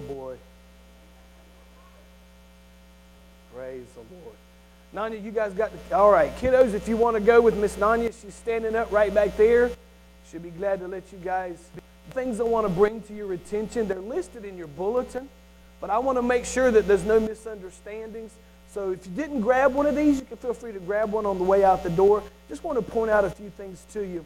boy. Praise the Lord. Nanya, you guys got the... All right, kiddos, if you want to go with Miss Nanya, she's standing up right back there. She'll be glad to let you guys... Things I want to bring to your attention, they're listed in your bulletin, but I want to make sure that there's no misunderstandings. So if you didn't grab one of these, you can feel free to grab one on the way out the door. Just want to point out a few things to you.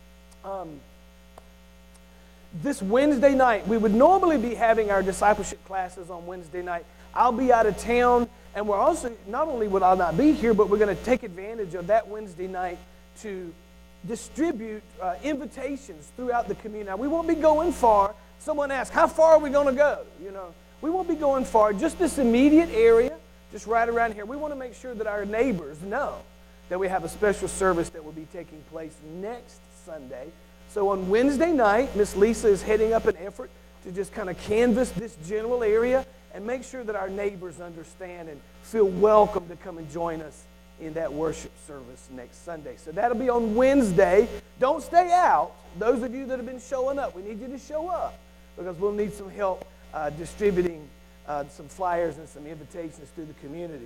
This Wednesday night, we would normally be having our discipleship classes on Wednesday night. I'll be out of town, and we're also, not only will I not be here, but we're going to take advantage of that Wednesday night to distribute invitations throughout the community. Now, we won't be going far. Someone asked, how far are we going to go? You know, we won't be going far. Just this immediate area, just right around here. We want to make sure that our neighbors know that we have a special service that will be taking place next Sunday. So on Wednesday night, Miss Lisa is heading up an effort to just kind of canvass this general area and make sure that our neighbors understand and feel welcome to come and join us in that worship service next Sunday. So that'll be on Wednesday. Don't stay out. Those of you that have been showing up, we need you to show up because we'll need some help distributing some flyers and some invitations through the community.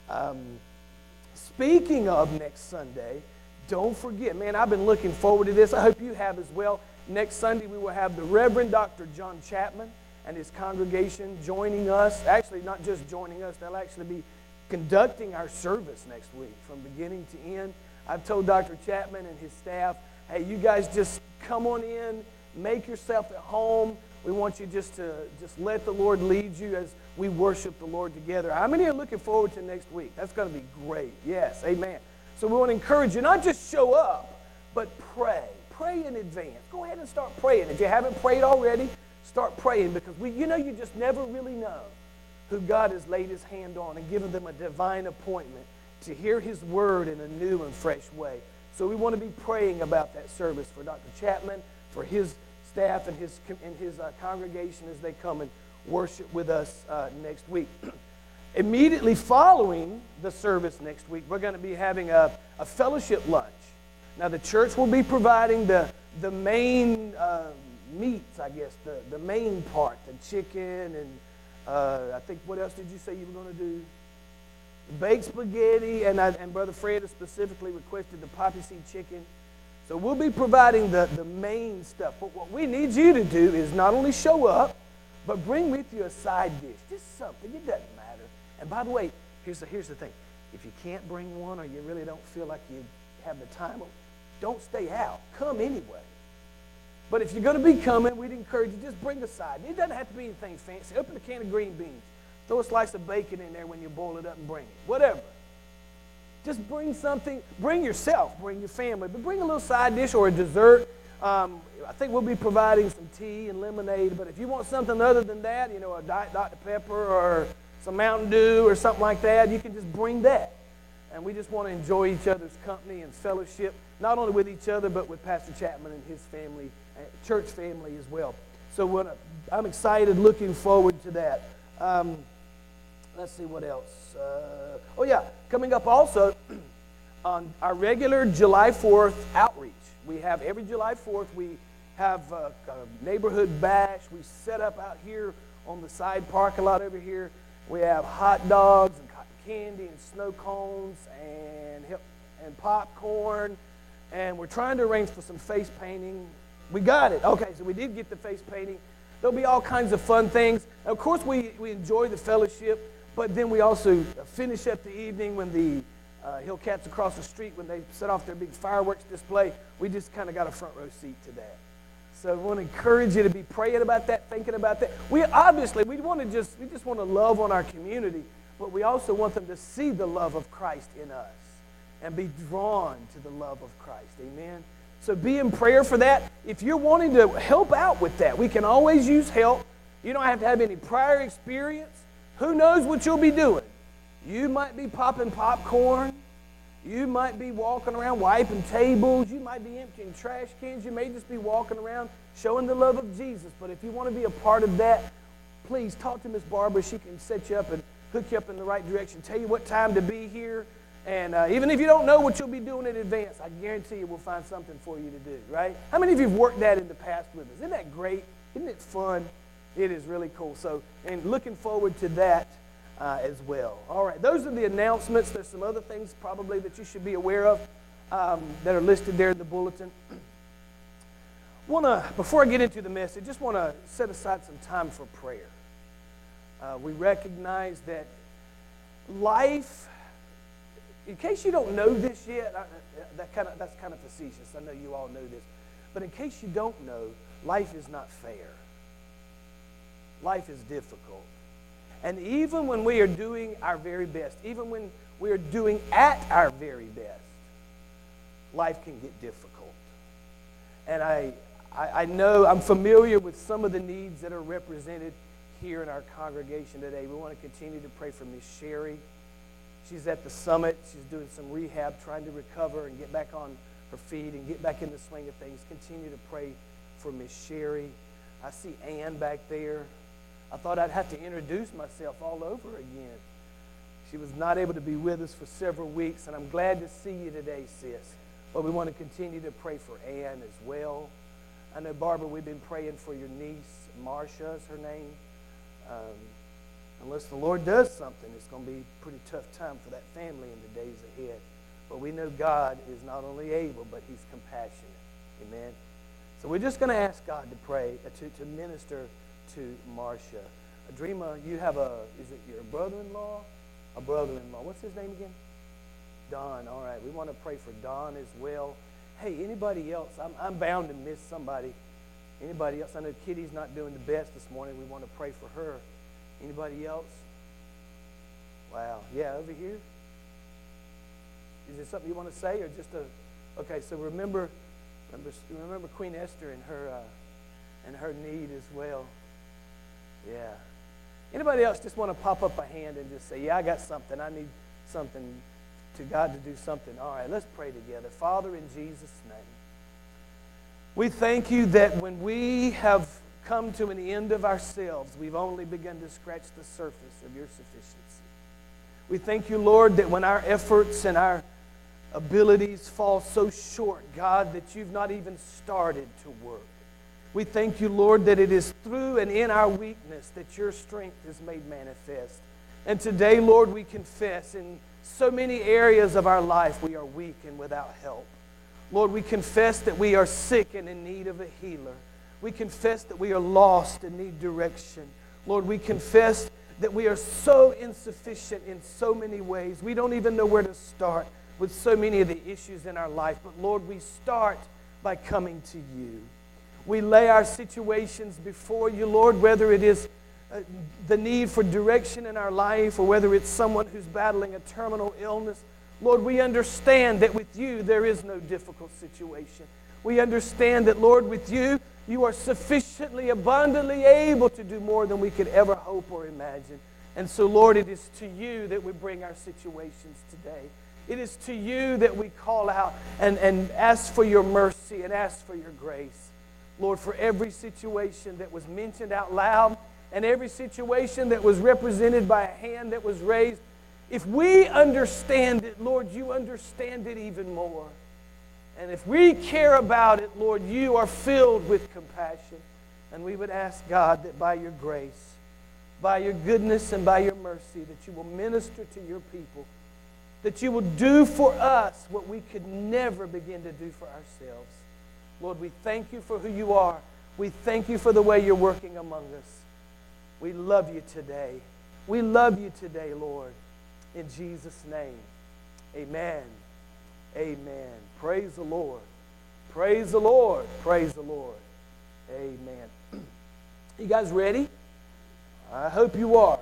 Speaking of next Sunday, don't forget, man, I've been looking forward to this. I hope you have as well. Next Sunday, we will have the Reverend Dr. John Chapman and his congregation joining us. Actually, not just joining us, they'll actually be conducting our service next week from beginning to end. I've told Dr. Chapman and his staff, hey, you guys just come on in, make yourself at home. We want you just let the Lord lead you as we worship the Lord together. How many are looking forward to next week? That's going to be great. Yes, amen. So we want to encourage you, not just show up, but pray. Pray in advance. Go ahead and start praying. If you haven't prayed already, start praying because you just never really know who God has laid his hand on and given them a divine appointment to hear his word in a new and fresh way. So we want to be praying about that service for Dr. Chapman, for his staff and his congregation as they come and worship with us next week. Immediately following the service next week, we're going to be having a fellowship lunch. Now, the church will be providing the main meats, I guess, the main part, the chicken and I think, what else did you say you were going to do? Baked spaghetti, and Brother Fred has specifically requested the poppy seed chicken. So we'll be providing the main stuff. But what we need you to do is not only show up, but bring with you a side dish. Just something. It doesn't matter. And by the way, here's the thing. If you can't bring one or you really don't feel like you have the time, don't stay out. Come anyway. But if you're going to be coming, we'd encourage you, just bring a side. It doesn't have to be anything fancy. Open a can of green beans. Throw a slice of bacon in there when you boil it up and bring it. Whatever. Just bring something. Bring yourself. Bring your family. But bring a little side dish or a dessert. I think we'll be providing some tea and lemonade. But if you want something other than that, a Diet Dr. Pepper or some Mountain Dew or something like that, you can just bring that. And we just want to enjoy each other's company and fellowship, not only with each other, but with Pastor Chapman and his family, church family as well. So I'm excited, looking forward to that. Let's see what else. Coming up also on our regular July 4th outreach. We have every July 4th, we have a neighborhood bash. We set up out here on the side parking lot over here. We have hot dogs and cotton candy and snow cones and popcorn. And we're trying to arrange for some face painting. We got it. Okay, so we did get the face painting. There'll be all kinds of fun things. Of course, we enjoy the fellowship, but then we also finish up the evening when the Hillcats across the street, when they set off their big fireworks display, we just kind of got a front row seat to that. So we want to encourage you to be praying about that, thinking about that. We just want to love on our community, but we also want them to see the love of Christ in us and be drawn to the love of Christ. Amen. So be in prayer for that. If you're wanting to help out with that, we can always use help. You don't have to have any prior experience. Who knows what you'll be doing? You might be popping popcorn. You might be walking around wiping tables. You might be emptying trash cans. You may just be walking around showing the love of Jesus. But if you want to be a part of that, please talk to Miss Barbara. She can set you up and hook you up in the right direction, tell you what time to be here. And even if you don't know what you'll be doing in advance, I guarantee you we'll find something for you to do, right? How many of you have worked that in the past with us? Isn't that great? Isn't it fun? It is really cool. So, and looking forward to that as well. All right, those are the announcements. There's some other things probably that you should be aware of that are listed there in the bulletin. Before I get into the message, just want to set aside some time for prayer. We recognize that life, in case you don't know this yet, that's kind of facetious. I know you all know this. But in case you don't know, life is not fair. Life is difficult. And even when we are doing our very best, even when we are doing at our very best, life can get difficult. And I know I'm familiar with some of the needs that are represented here in our congregation today. We want to continue to pray for Miss Sherry. She's at the summit. She's doing some rehab, trying to recover and get back on her feet and get back in the swing of things. Continue to pray for Miss Sherry. I see Ann back there. I thought I'd have to introduce myself all over again. She was not able to be with us for several weeks, and I'm glad to see you today, sis. But we want to continue to pray for Ann as well. I know, Barbara, we've been praying for your niece. Marcia is her name. Unless the Lord does something, it's going to be a pretty tough time for that family in the days ahead. But we know God is not only able, but He's compassionate. Amen. So we're just going to ask God to pray, to minister to Marcia. Adrima, you have is it your brother-in-law? A brother-in-law. What's his name again? Don. All right. We want to pray for Don as well. Hey, anybody else? I'm bound to miss somebody. Anybody else? I know Kitty's not doing the best this morning. We want to pray for her. Anybody else? Wow. Yeah, over here. Is there something you want to say, or just okay? So remember Queen Esther and her need as well. Yeah. Anybody else just want to pop up a hand and just say, yeah, I got something. I need something to God to do something. All right, let's pray together. Father, in Jesus' name, we thank you that when we have come to an end of ourselves, we've only begun to scratch the surface of your sufficiency. We thank you, Lord, that when our efforts and our abilities fall so short, God, that you've not even started to work. We thank you, Lord, that it is through and in our weakness that your strength is made manifest. And today, Lord, we confess in so many areas of our life we are weak and without help. Lord, we confess that we are sick and in need of a healer. We confess that we are lost and need direction. Lord, we confess that we are so insufficient in so many ways. We don't even know where to start with so many of the issues in our life. But Lord, we start by coming to you. We lay our situations before you, Lord, whether it is the need for direction in our life or whether it's someone who's battling a terminal illness. Lord, we understand that with you there is no difficult situation. We understand that, Lord, with you, you are sufficiently, abundantly able to do more than we could ever hope or imagine. And so, Lord, it is to you that we bring our situations today. It is to you that we call out and ask for your mercy and ask for your grace. Lord, for every situation that was mentioned out loud and every situation that was represented by a hand that was raised, if we understand it, Lord, you understand it even more. And if we care about it, Lord, you are filled with compassion. And we would ask, God, that by your grace, by your goodness and by your mercy, that you will minister to your people, that you will do for us what we could never begin to do for ourselves. Lord, we thank you for who you are. We thank you for the way you're working among us. We love you today. We love you today, Lord. In Jesus' name, amen. Amen. Praise the Lord. Praise the Lord. Praise the Lord. Amen. You guys ready? I hope you are.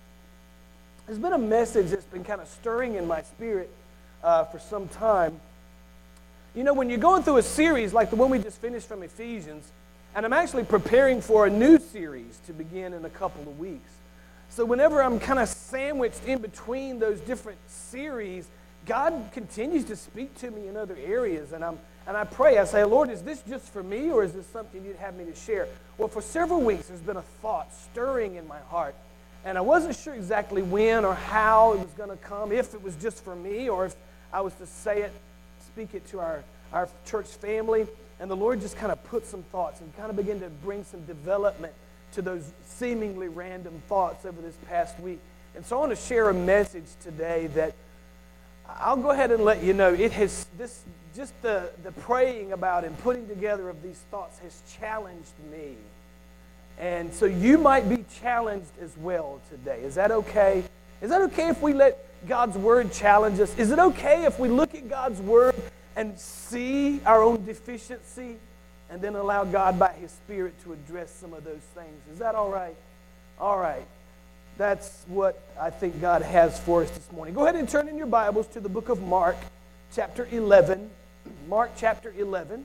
There's been a message that's been kind of stirring in my spirit for some time. You know, when you're going through a series like the one we just finished from Ephesians, and I'm actually preparing for a new series to begin in a couple of weeks. So whenever I'm kind of sandwiched in between those different series, God continues to speak to me in other areas. And I pray, I say, Lord, is this just for me or is this something you'd have me to share? Well, for several weeks, there's been a thought stirring in my heart. And I wasn't sure exactly when or how it was going to come, if it was just for me or if I was to speak it to our church family. And the Lord just kind of put some thoughts and kind of began to bring some development to those seemingly random thoughts over this past week. And so I want to share a message today that I'll go ahead and let you know the praying about and putting together of these thoughts has challenged me. And so you might be challenged as well today. Is that okay? Is that okay if we let God's Word challenge us? Is it okay if we look at God's Word and see our own deficiency and then allow God by His Spirit to address some of those things? Is that all right? All right. That's what I think God has for us this morning. Go ahead and turn in your Bibles to the book of Mark, chapter 11. Mark chapter 11.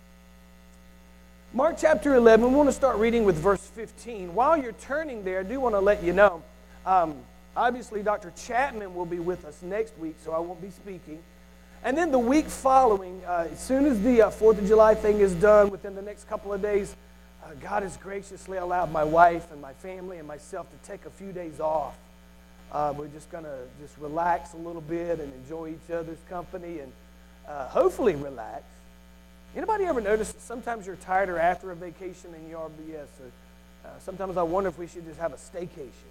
Mark chapter 11, we want to start reading with verse 15. While you're turning there, I do want to let you know, obviously Dr. Chapman will be with us next week, so I won't be speaking. And then the week following, as soon as the 4th of July thing is done, within the next couple of days, God has graciously allowed my wife and my family and myself to take a few days off. We're just going to relax a little bit and enjoy each other's company and hopefully relax. Anybody ever notice that sometimes you're tired after a vacation in your RBS? Or sometimes I wonder if we should just have a staycation.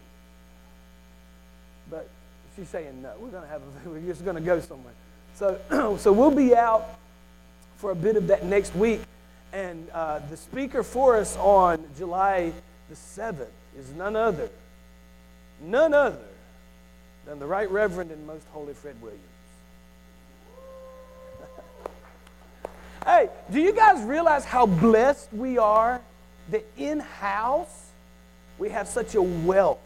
But she's saying no. We're just going to go somewhere. So we'll be out for a bit of that next week. And the speaker for us on July the 7th is none other than the Right Reverend and Most Holy Fred Williams. Hey, do you guys realize how blessed we are that in-house we have such a wealth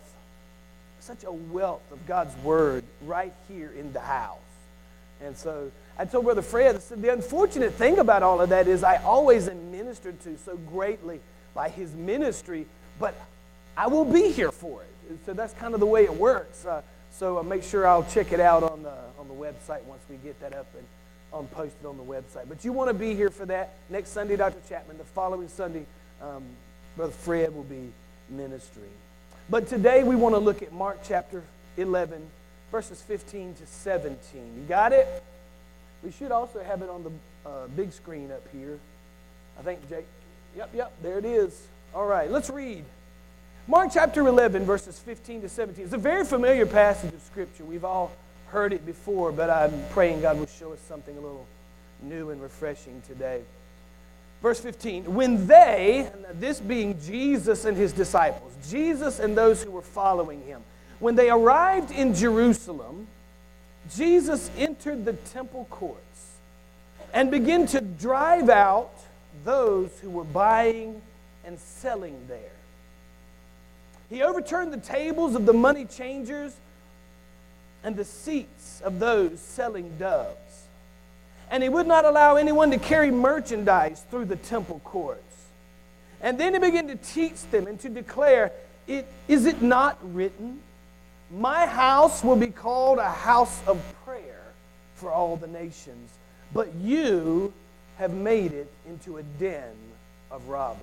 of God's Word right here in the house? And so I told Brother Fred, I said, the unfortunate thing about all of that is I always am ministered to so greatly by his ministry, but I will be here for it. So that's kind of the way it works. So make sure I'll check it out on the website once we get that up and posted on the website. But you want to be here for that. Next Sunday, Dr. Chapman. The following Sunday, Brother Fred will be ministering. But today we want to look at Mark chapter 11, verses 15 to 17. You got it? We should also have it on the big screen up here. I think, Jake. Yep, there it is. All right, let's read. Mark chapter 11, verses 15 to 17. It's a very familiar passage of Scripture. We've all heard it before, but I'm praying God will show us something a little new and refreshing today. Verse 15, when they, this being Jesus and his disciples, Jesus and those who were following him, when they arrived in Jerusalem, Jesus entered the temple courts and began to drive out those who were buying and selling there. He overturned the tables of the money changers and the seats of those selling doves. And he would not allow anyone to carry merchandise through the temple courts. And then he began to teach them and to declare, is it not written, my house will be called a house of prayer for all the nations, but you have made it into a den of robbers.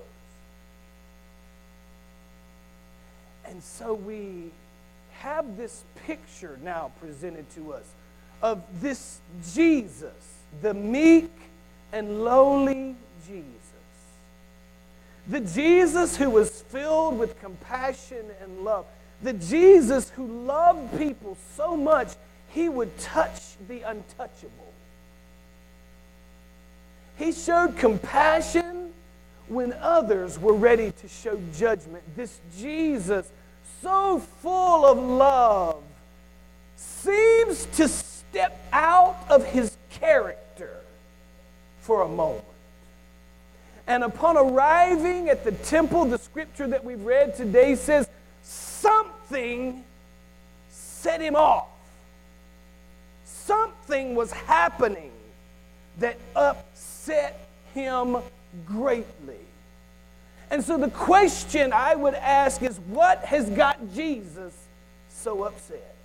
And so we have this picture now presented to us of this Jesus, the meek and lowly Jesus. The Jesus who was filled with compassion and love. The Jesus who loved people so much he would touch the untouchable. He showed compassion when others were ready to show judgment. This Jesus, so full of love, seems to step out of his character for a moment. And upon arriving at the temple, the scripture that we've read today says, something set him off. Something was happening that upset him greatly. And so the question I would ask is, what has got Jesus so upset?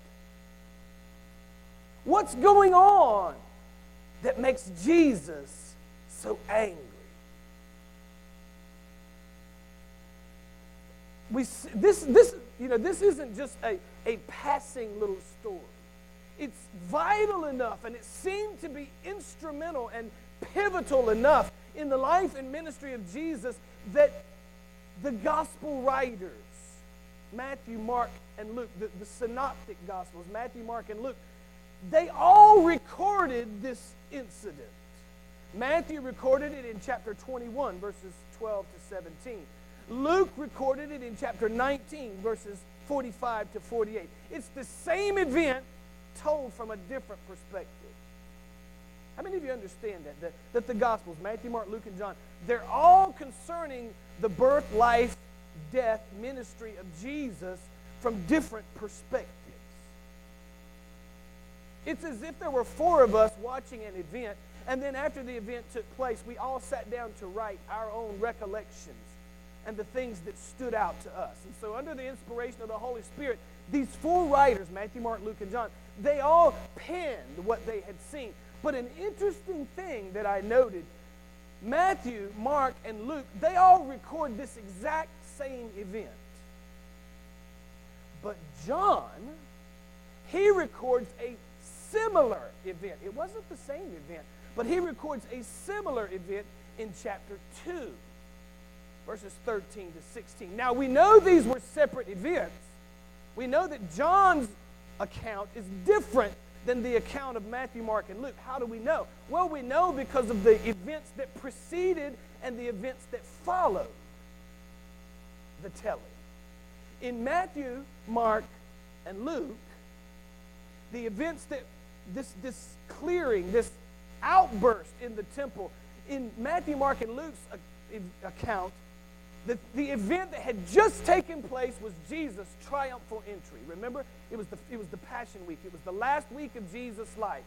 What's going on that makes Jesus so angry? This isn't just a passing little story. It's vital enough, and it seemed to be instrumental and pivotal enough in the life and ministry of Jesus that The gospel writers, Matthew, Mark, and Luke, the synoptic gospels, Matthew, Mark, and Luke, they all recorded this incident. Matthew recorded it in chapter 21, verses 12 to 17. Luke recorded it in chapter 19, verses 45 to 48. It's the same event told from a different perspective. How many of you understand that the Gospels, Matthew, Mark, Luke, and John, they're all concerning the birth, life, death, ministry of Jesus from different perspectives? It's as if there were four of us watching an event, and then after the event took place, we all sat down to write our own recollections and the things that stood out to us. And so under the inspiration of the Holy Spirit, these four writers, Matthew, Mark, Luke, and John, they all penned what they had seen. But an interesting thing that I noted, Matthew, Mark, and Luke, they all record this exact same event. But John, he records a similar event. It wasn't the same event, but he records a similar event in chapter 2, verses 13 to 16. Now, we know these were separate events. We know that John's account is different than the account of Matthew, Mark, and Luke. How do we know? Well, we know because of the events that preceded and the events that followed the telling. In Matthew, Mark, and Luke, the events that this clearing, this outburst in the temple, in Matthew, Mark, and Luke's account, the event that had just taken place was Jesus' triumphal entry. Remember, it was the Passion Week. It was the last week of Jesus' life.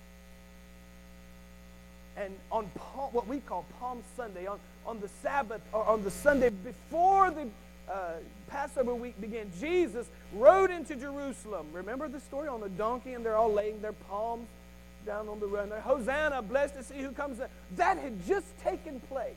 And on what we call Palm Sunday, on the Sabbath, or on the Sunday before the Passover week began, Jesus rode into Jerusalem. Remember the story? On a donkey, and they're all laying their palms down on the road. Hosanna, blessed is he who comes. That had just taken place.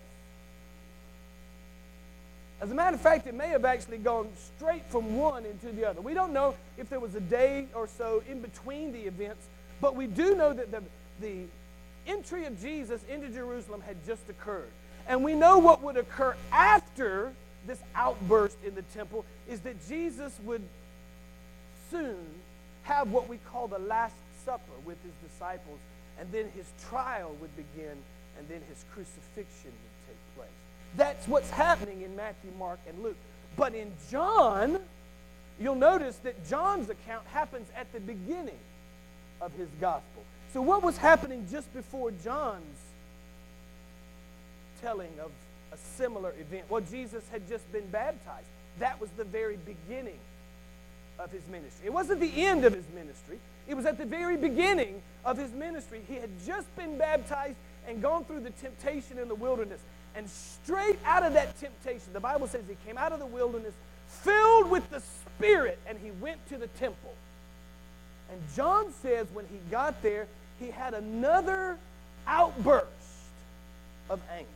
As a matter of fact, it may have actually gone straight from one into the other. We don't know if there was a day or so in between the events, but we do know that the entry of Jesus into Jerusalem had just occurred. And we know what would occur after this outburst in the temple is that Jesus would soon have what we call the Last Supper with his disciples, and then his trial would begin, and then his crucifixion would take place. That's what's happening in Matthew, Mark, and Luke. But in John, you'll notice that John's account happens at the beginning of his gospel. So what was happening just before John's telling of a similar event? Well, Jesus had just been baptized. That was the very beginning of his ministry. It wasn't the end of his ministry. It was at the very beginning of his ministry. He had just been baptized and gone through the temptation in the wilderness. And straight out of that temptation, the Bible says he came out of the wilderness filled with the Spirit, and he went to the temple. And John says when he got there, he had another outburst of anger.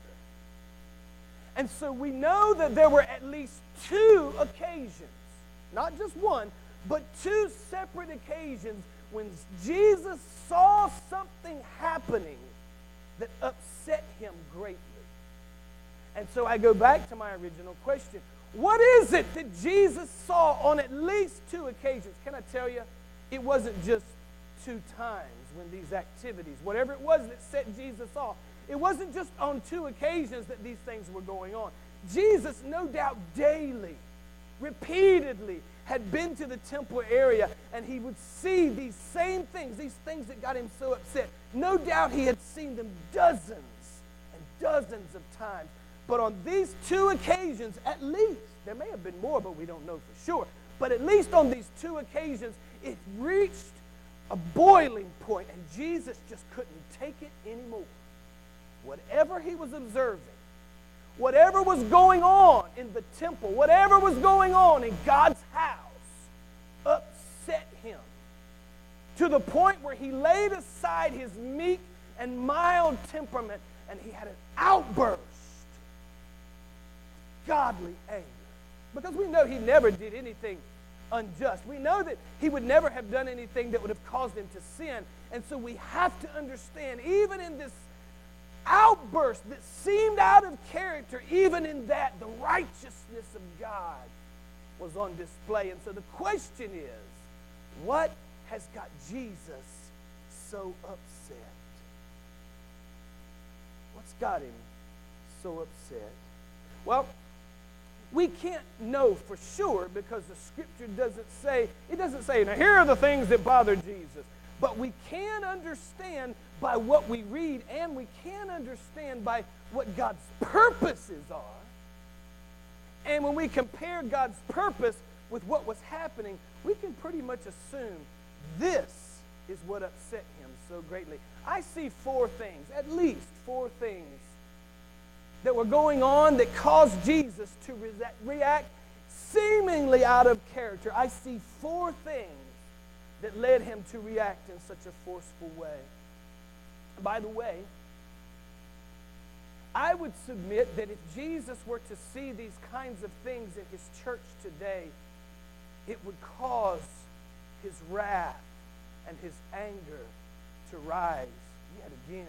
And so we know that there were at least two occasions, not just one, but two separate occasions when Jesus saw something happening that upset him greatly. And so I go back to my original question. What is it that Jesus saw on at least two occasions? Can I tell you, it wasn't just two times when these activities, whatever it was that set Jesus off, it wasn't just on two occasions that these things were going on. Jesus, no doubt daily, repeatedly, had been to the temple area, and he would see these same things, these things that got him so upset. No doubt he had seen them dozens and dozens of times. But on these two occasions, at least, there may have been more, but we don't know for sure. But at least on these two occasions, it reached a boiling point, and Jesus just couldn't take it anymore. Whatever he was observing, whatever was going on in the temple, whatever was going on in God's house, upset him to the point where he laid aside his meek and mild temperament, and he had an outburst. Godly anger. Because we know he never did anything unjust. We know that he would never have done anything that would have caused him to sin. And so we have to understand, even in this outburst outburst that seemed out of character, even in that, the righteousness of God was on display. And so the question is, what has got Jesus so upset? What's got him so upset? Well, we can't know for sure because the Scripture doesn't say, now here are the things that bother Jesus. But we can understand by what we read, and we can understand by what God's purposes are. And when we compare God's purpose with what was happening, we can pretty much assume this is what upset him so greatly. I see four things, at least four things, that were going on that caused Jesus to react seemingly out of character. I see four things that led him to react in such a forceful way. By the way, I would submit that if Jesus were to see these kinds of things in his church today, it would cause his wrath and his anger to rise yet again.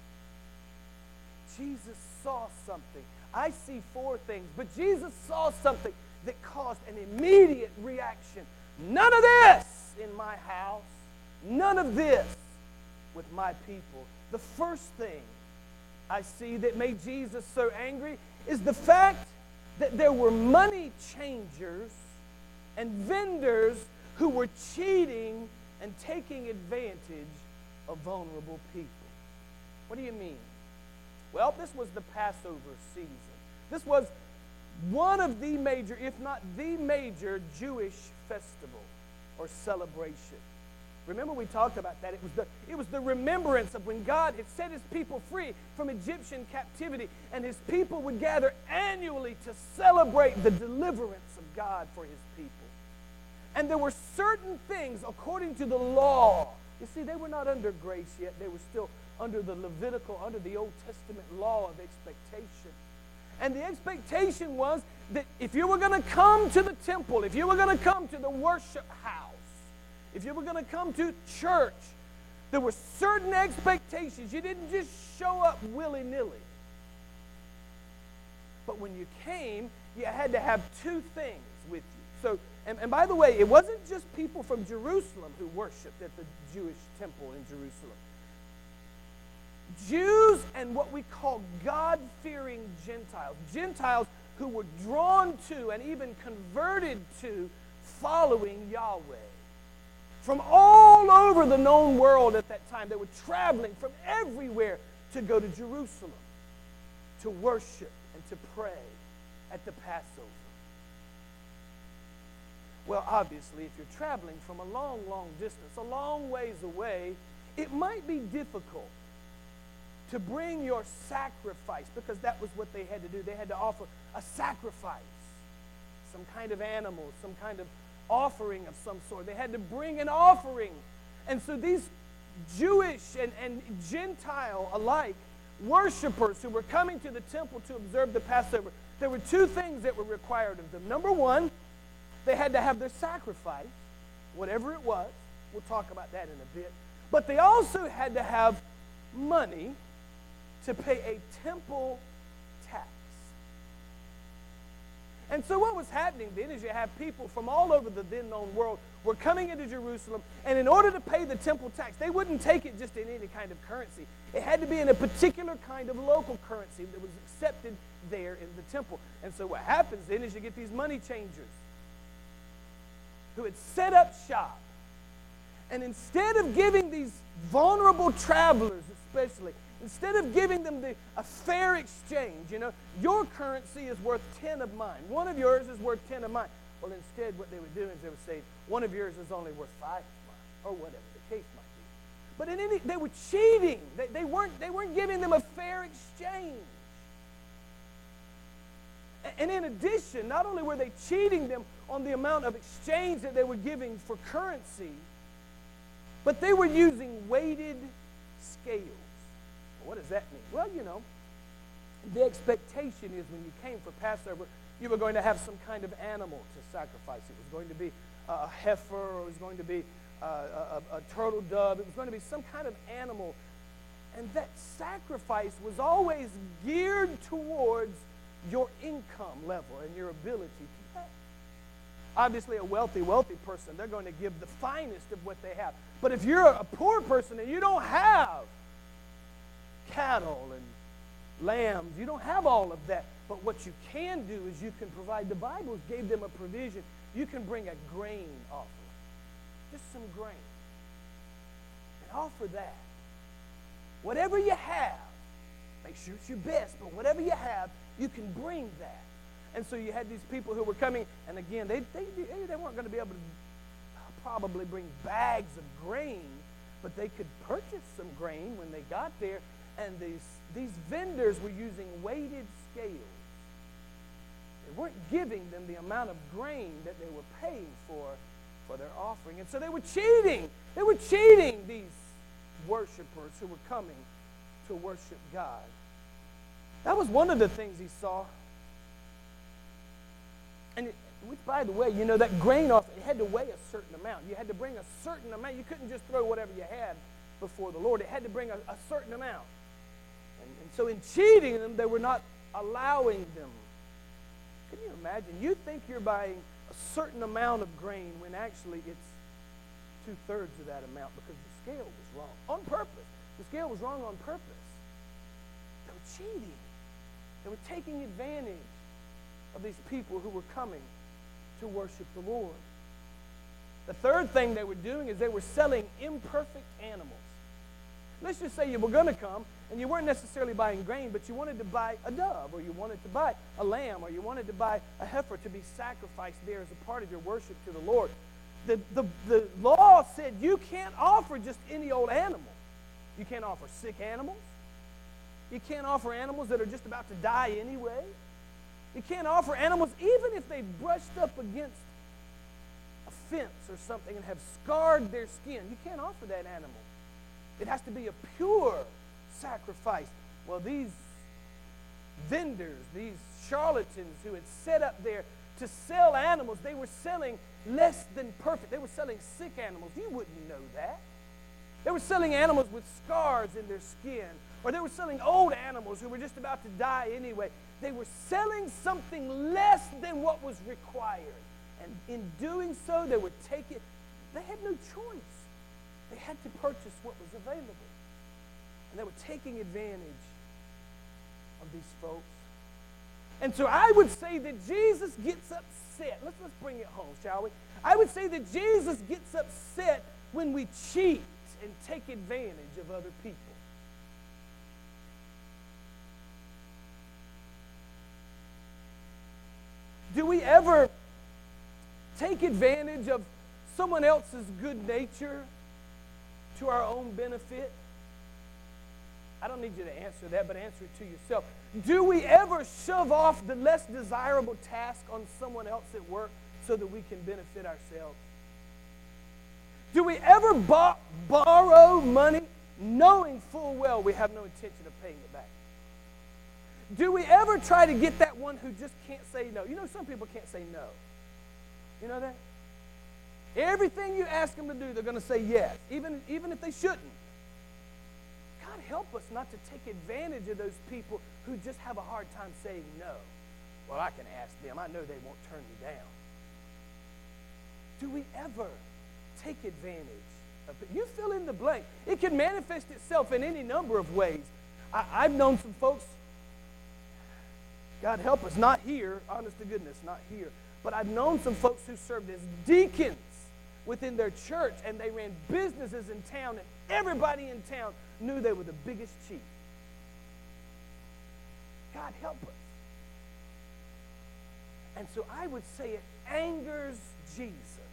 Jesus saw something. I see four things, but Jesus saw something that caused an immediate reaction. None of this in my house. None of this with my people. The first thing I see that made Jesus so angry is the fact that there were money changers and vendors who were cheating and taking advantage of vulnerable people. What do you mean? Well, this was the Passover season. This was one of the major, if not the major, Jewish festival or celebration. Remember we talked about that. It was the remembrance of when God had set his people free from Egyptian captivity, and his people would gather annually to celebrate the deliverance of God for his people. And there were certain things according to the law. You see, they were not under grace yet. They were still under the Levitical, under the Old Testament law of expectation. And the expectation was that if you were going to come to the temple, if you were going to come to the worship house, if you were going to come to church, there were certain expectations. You didn't just show up willy-nilly. But when you came, you had to have two things with you. So, and by the way, it wasn't just people from Jerusalem who worshiped at the Jewish temple in Jerusalem. Jews and what we call God-fearing Gentiles. Gentiles who were drawn to and even converted to following Yahweh. From all over the known world at that time, they were traveling from everywhere to go to Jerusalem to worship and to pray at the Passover. Well, obviously, if you're traveling from a long, long distance, a long ways away, it might be difficult to bring your sacrifice, because that was what they had to do. They had to offer a sacrifice, some kind of animal, some kind of offering of some sort. They had to bring an offering. And so these Jewish and Gentile alike worshipers who were coming to the temple to observe the Passover, there were two things that were required of them. Number one, they had to have their sacrifice, whatever it was. We'll talk about that in a bit. But they also had to have money to pay a temple tax. And so what was happening then is you have people from all over the then known world were coming into Jerusalem, and in order to pay the temple tax, they wouldn't take it just in any kind of currency. It had to be in a particular kind of local currency that was accepted there in the temple. And so what happens then is you get these money changers who had set up shop. And instead of giving these vulnerable travelers especially, instead of giving them a fair exchange, your currency is worth 10 of mine. One of yours is worth 10 of mine. Well, instead what they would do is they would say, one of yours is only worth 5 of mine, or whatever the case might be. But they were cheating. They weren't giving them a fair exchange. And in addition, not only were they cheating them on the amount of exchange that they were giving for currency, but they were using weighted scales. What does that mean? Well, the expectation is when you came for Passover, you were going to have some kind of animal to sacrifice. It was going to be a heifer, or it was going to be a turtle dove. It was going to be some kind of animal And that sacrifice was always geared towards your income level and your ability to pay. Obviously, a wealthy person, they're going to give the finest of what they have. But if you're a poor person and you don't have cattle and lambs, you don't have all of that. But what you can do is you can provide, the Bible gave them a provision. You can bring a grain offering, just some grain, and offer that. Whatever you have, make sure it's your best, but whatever you have, you can bring that. And so you had these people who were coming, and again, they weren't going to be able to probably bring bags of grain, but they could purchase some grain when they got there, and these vendors were using weighted scales. They weren't giving them the amount of grain that they were paying for their offering. And so they were cheating. They were cheating these worshipers who were coming to worship God. That was one of the things he saw. And which, by the way, you know, that grain offering, it had to weigh a certain amount. You had to bring a certain amount. You couldn't just throw whatever you had before the Lord. It had to bring a certain amount. And so in cheating them, they were not allowing them. Can you imagine? You think you're buying a certain amount of grain when actually it's 2/3 of that amount because the scale was wrong. On purpose. The scale was wrong on purpose. They were cheating. They were taking advantage of these people who were coming to worship the Lord. The third thing they were doing is they were selling imperfect animals. Let's just say you were going to come and you weren't necessarily buying grain, but you wanted to buy a dove, or you wanted to buy a lamb, or you wanted to buy a heifer to be sacrificed there as a part of your worship to the Lord. The law said you can't offer just any old animal. You can't offer sick animals. You can't offer animals that are just about to die anyway. You can't offer animals even if they've brushed up against a fence or something and have scarred their skin. You can't offer that animal. It has to be a pure sacrifice. Well, these vendors, these charlatans who had set up there to sell animals, they were selling less than perfect. They were selling sick animals. You wouldn't know that. They were selling animals with scars in their skin, or they were selling old animals who were just about to die anyway. They were selling something less than what was required. And in doing so, they had no choice. They had to purchase what was available. And they were taking advantage of these folks. And so I would say that Jesus gets upset. Let's bring it home, shall we? I would say that Jesus gets upset when we cheat and take advantage of other people. Do we ever take advantage of someone else's good nature to our own benefit? I don't need you to answer that, but answer it to yourself. Do we ever shove off the less desirable task on someone else at work so that we can benefit ourselves? Do we ever borrow money knowing full well we have no intention of paying it back? Do we ever try to get that one who just can't say no? You know, some people can't say no. You know that? Everything you ask them to do, they're going to say yes, even if they shouldn't. God help us not to take advantage of those people who just have a hard time saying no. Well, I can ask them. I know they won't turn me down. Do we ever take advantage of it? You fill in the blank. It can manifest itself in any number of ways. I've known some folks, God help us, not here, honest to goodness, not here, but I've known some folks who served as deacons within their church, and they ran businesses in town, and everybody in town knew they were the biggest cheat. God help us. And so I would say it angers Jesus.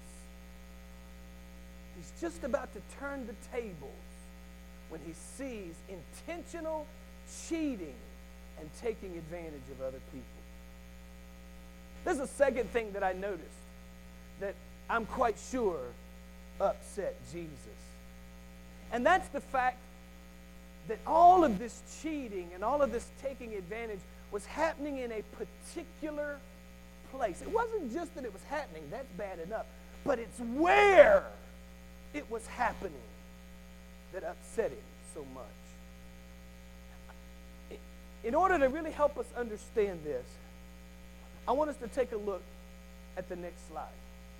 He's just about to turn the tables when he sees intentional cheating and taking advantage of other people. There's a second thing that I noticed that I'm quite sure upset Jesus. And that's the fact that all of this cheating and all of this taking advantage was happening in a particular place. It wasn't just that it was happening, that's bad enough, but it's where it was happening that upset him so much. in order to really help us understand this, I want us to take a look at the next slide.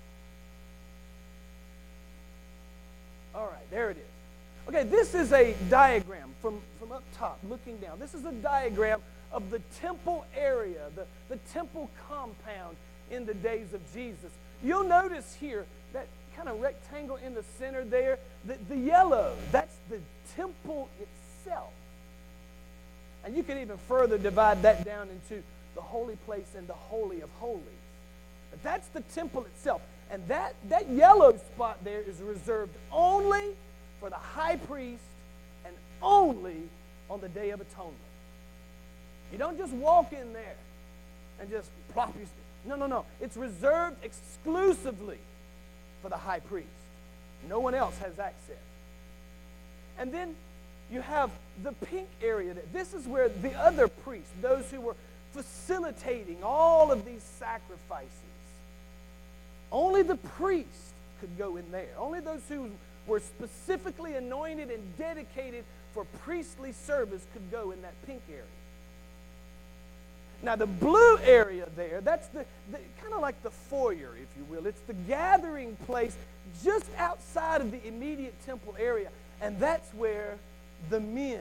All right, there it is. Okay, this is a diagram from up top, looking down. This is a diagram of the temple area, the temple compound in the days of Jesus. You'll notice here that kind of rectangle in the center there, the yellow, that's the temple itself. And you can even further divide that down into the holy place and the Holy of Holies. But that's the temple itself. And that yellow spot there is reserved only for the high priest and only on the Day of Atonement. You don't just walk in there and just plop your... No. It's reserved exclusively for the high priest. No one else has access. And then you have the pink area there. This is where the other priests, those who were facilitating all of these sacrifices, only the priest could go in there. Only those who were specifically anointed and dedicated for priestly service could go in that pink area. Now the blue area there, that's the kind of like the foyer, if you will. It's the gathering place just outside of the immediate temple area. And that's where the men,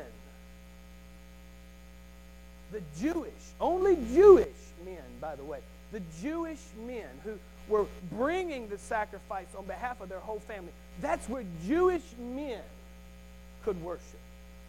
the Jewish, only Jewish men, by the way, the Jewish men who were bringing the sacrifice on behalf of their whole family, that's where Jewish men could worship.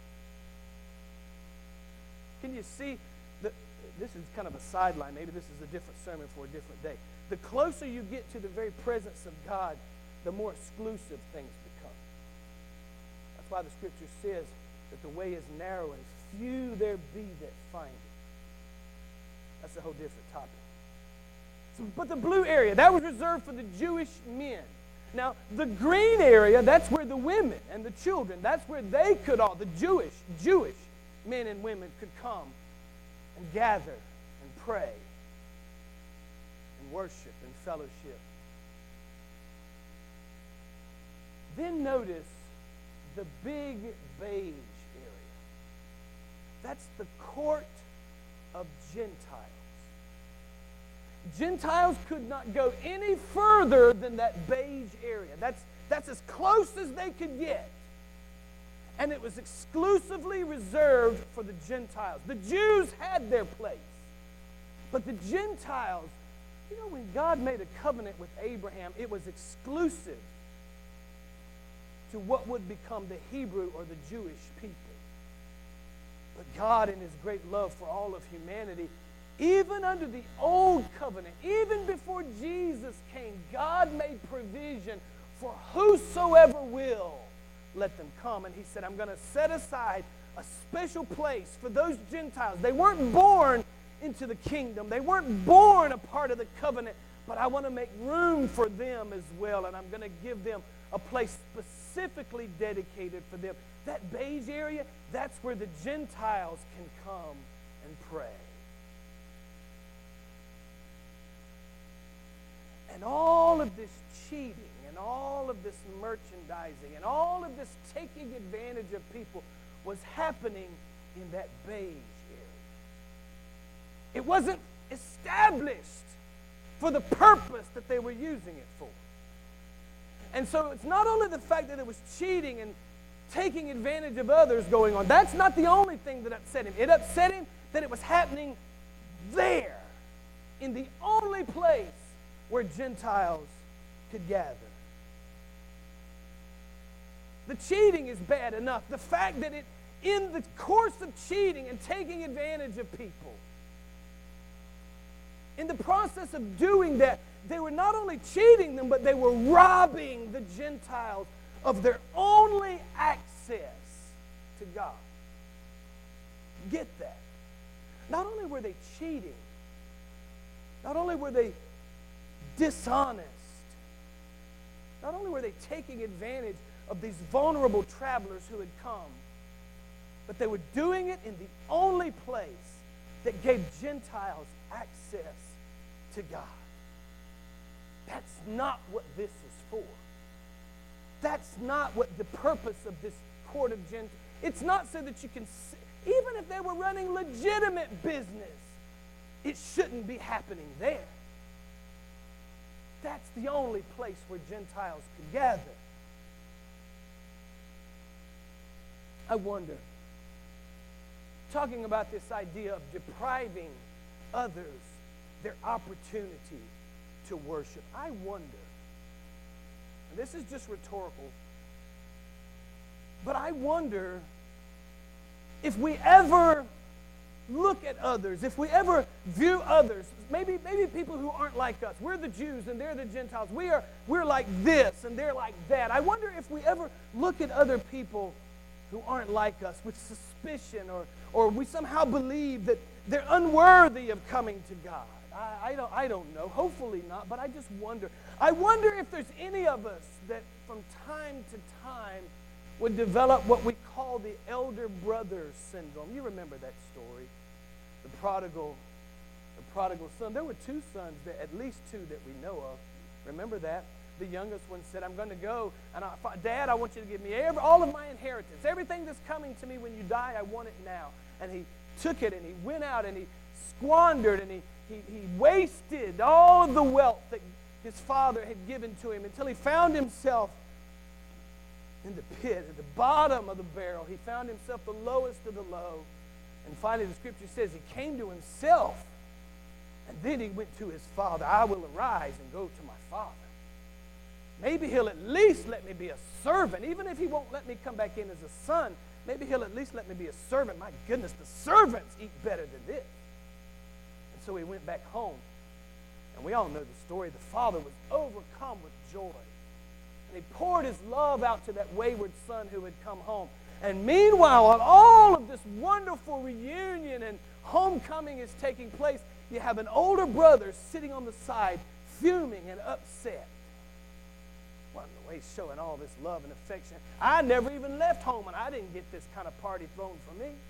Can you see? This is kind of a sideline. Maybe this is a different sermon for a different day. The closer you get to the very presence of God, the more exclusive things become. That's why the Scripture says that the way is narrow and few there be that find it. That's a whole different topic. But the blue area, that was reserved for the Jewish men. Now, the green area, that's where the women and the children, that's where they could all, the Jewish men and women could come and gather and pray and worship and fellowship. Then notice the big beige area. That's the court of Gentiles. Gentiles could not go any further than that beige area. That's as close as they could get. And it was exclusively reserved for the Gentiles. The Jews had their place. But the Gentiles, when God made a covenant with Abraham, it was exclusive to what would become the Hebrew or the Jewish people. But God, in His great love for all of humanity, even under the old covenant, even before Jesus came, God made provision for whosoever will, let them come. And He said, I'm going to set aside a special place for those Gentiles. They weren't born into the kingdom. They weren't born a part of the covenant, but I want to make room for them as well. And I'm going to give them a place specifically dedicated for them. That beige area, that's where the Gentiles can come and pray. And all of this cheating and all of this merchandising and all of this taking advantage of people was happening in that beige area. It wasn't established for the purpose that they were using it for. And so it's not only the fact that it was cheating and taking advantage of others going on. That's not the only thing that upset him. It upset him that it was happening there, in the only place where Gentiles could gather. The cheating is bad enough. The fact that in the course of cheating and taking advantage of people, in the process of doing that, they were not only cheating them, but they were robbing the Gentiles of their only access to God. Get that. Not only were they cheating, not only were they dishonest, not only were they taking advantage of these vulnerable travelers who had come, but they were doing it in the only place that gave Gentiles access to God. That's not what this is for. That's not what the purpose of this court of Gentiles. It's not so that you can, even even if they were running legitimate business, it shouldn't be happening there. That's the only place where Gentiles could gather. I wonder, talking about this idea of depriving others their opportunity to worship, I wonder, and this is just rhetorical, but I wonder if we ever look at others, if we ever view others, maybe people who aren't like us. We're the Jews and they're the Gentiles. We're like this and they're like that. I wonder if we ever look at other people who aren't like us with suspicion, or we somehow believe that they're unworthy of coming to God. I don't know. Hopefully not, but I just wonder. I wonder if there's any of us that from time to time would develop what we call the elder brother syndrome. You remember that story. The prodigal son. There were two sons, at least two that we know of. Remember that? The youngest one said, I'm going to go, and Dad, I want you to give me all of my inheritance. Everything that's coming to me when you die, I want it now. And he took it, and he went out, and he squandered, and he wasted all of the wealth that his father had given to him until he found himself in the pit, at the bottom of the barrel. He found himself the lowest of the low. And finally, the scripture says he came to himself, and then he went to his father. I will arise and go to my father. Maybe he'll at least let me be a servant. Even if he won't let me come back in as a son, maybe he'll at least let me be a servant. My goodness, the servants eat better than this. And so he went back home. And we all know the story. The father was overcome with joy. And he poured his love out to that wayward son who had come home. And meanwhile, while all of this wonderful reunion and homecoming is taking place, you have an older brother sitting on the side, fuming and upset. Wonder the way he's showing all this love and affection. I never even left home, and I didn't get this kind of party thrown for me.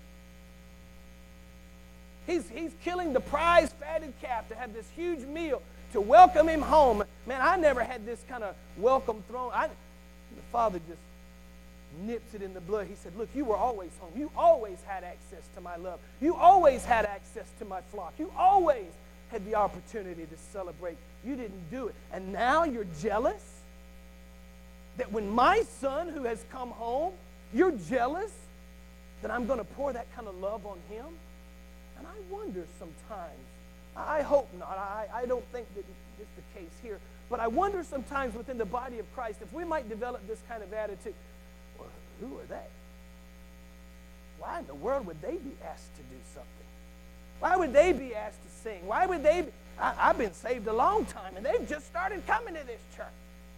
He's killing the prize fatted calf to have this huge meal to welcome him home. Man, I never had this kind of welcome thrown. The father just nips it in the blood. He said, look, you were always home. You always had access to my love. You always had access to my flock. You always had the opportunity to celebrate. You didn't do it. And now you're jealous that when my son who has come home, you're jealous that I'm going to pour that kind of love on him? And I wonder sometimes, I hope not, I don't think that it's the case here, but I wonder sometimes within the body of Christ if we might develop this kind of attitude. Well, who are they? Why in the world would they be asked to do something? Why would they be asked to sing? Why would they be? I've been saved a long time, and they've just started coming to this church.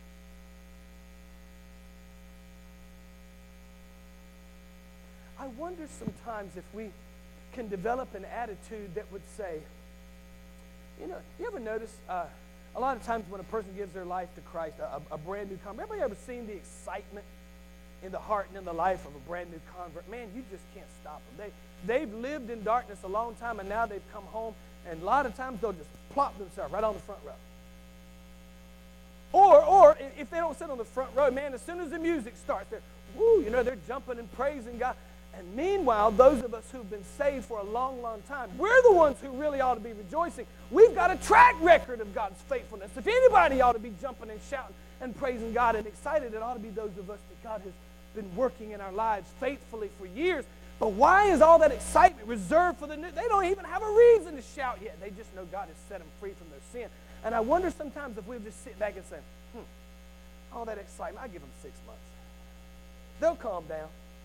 I wonder sometimes if we can develop an attitude that would say, you ever notice a lot of times when a person gives their life to Christ, a brand new convert, everybody ever seen the excitement in the heart and in the life of a brand new convert? Man, you just can't stop them. They've lived in darkness a long time, and now they've come home, and a lot of times they'll just plop themselves right on the front row. Or if they don't sit on the front row, man, as soon as the music starts, they're jumping and praising God. And meanwhile, those of us who've been saved for a long, long time, we're the ones who really ought to be rejoicing. We've got a track record of God's faithfulness. If anybody ought to be jumping and shouting and praising God and excited, it ought to be those of us that God has been working in our lives faithfully for years. But why is all that excitement reserved for the new? They don't even have a reason to shout yet. They just know God has set them free from their sin. And I wonder sometimes if we'll just sit back and say, all that excitement, I'll give them 6 months. They'll calm down.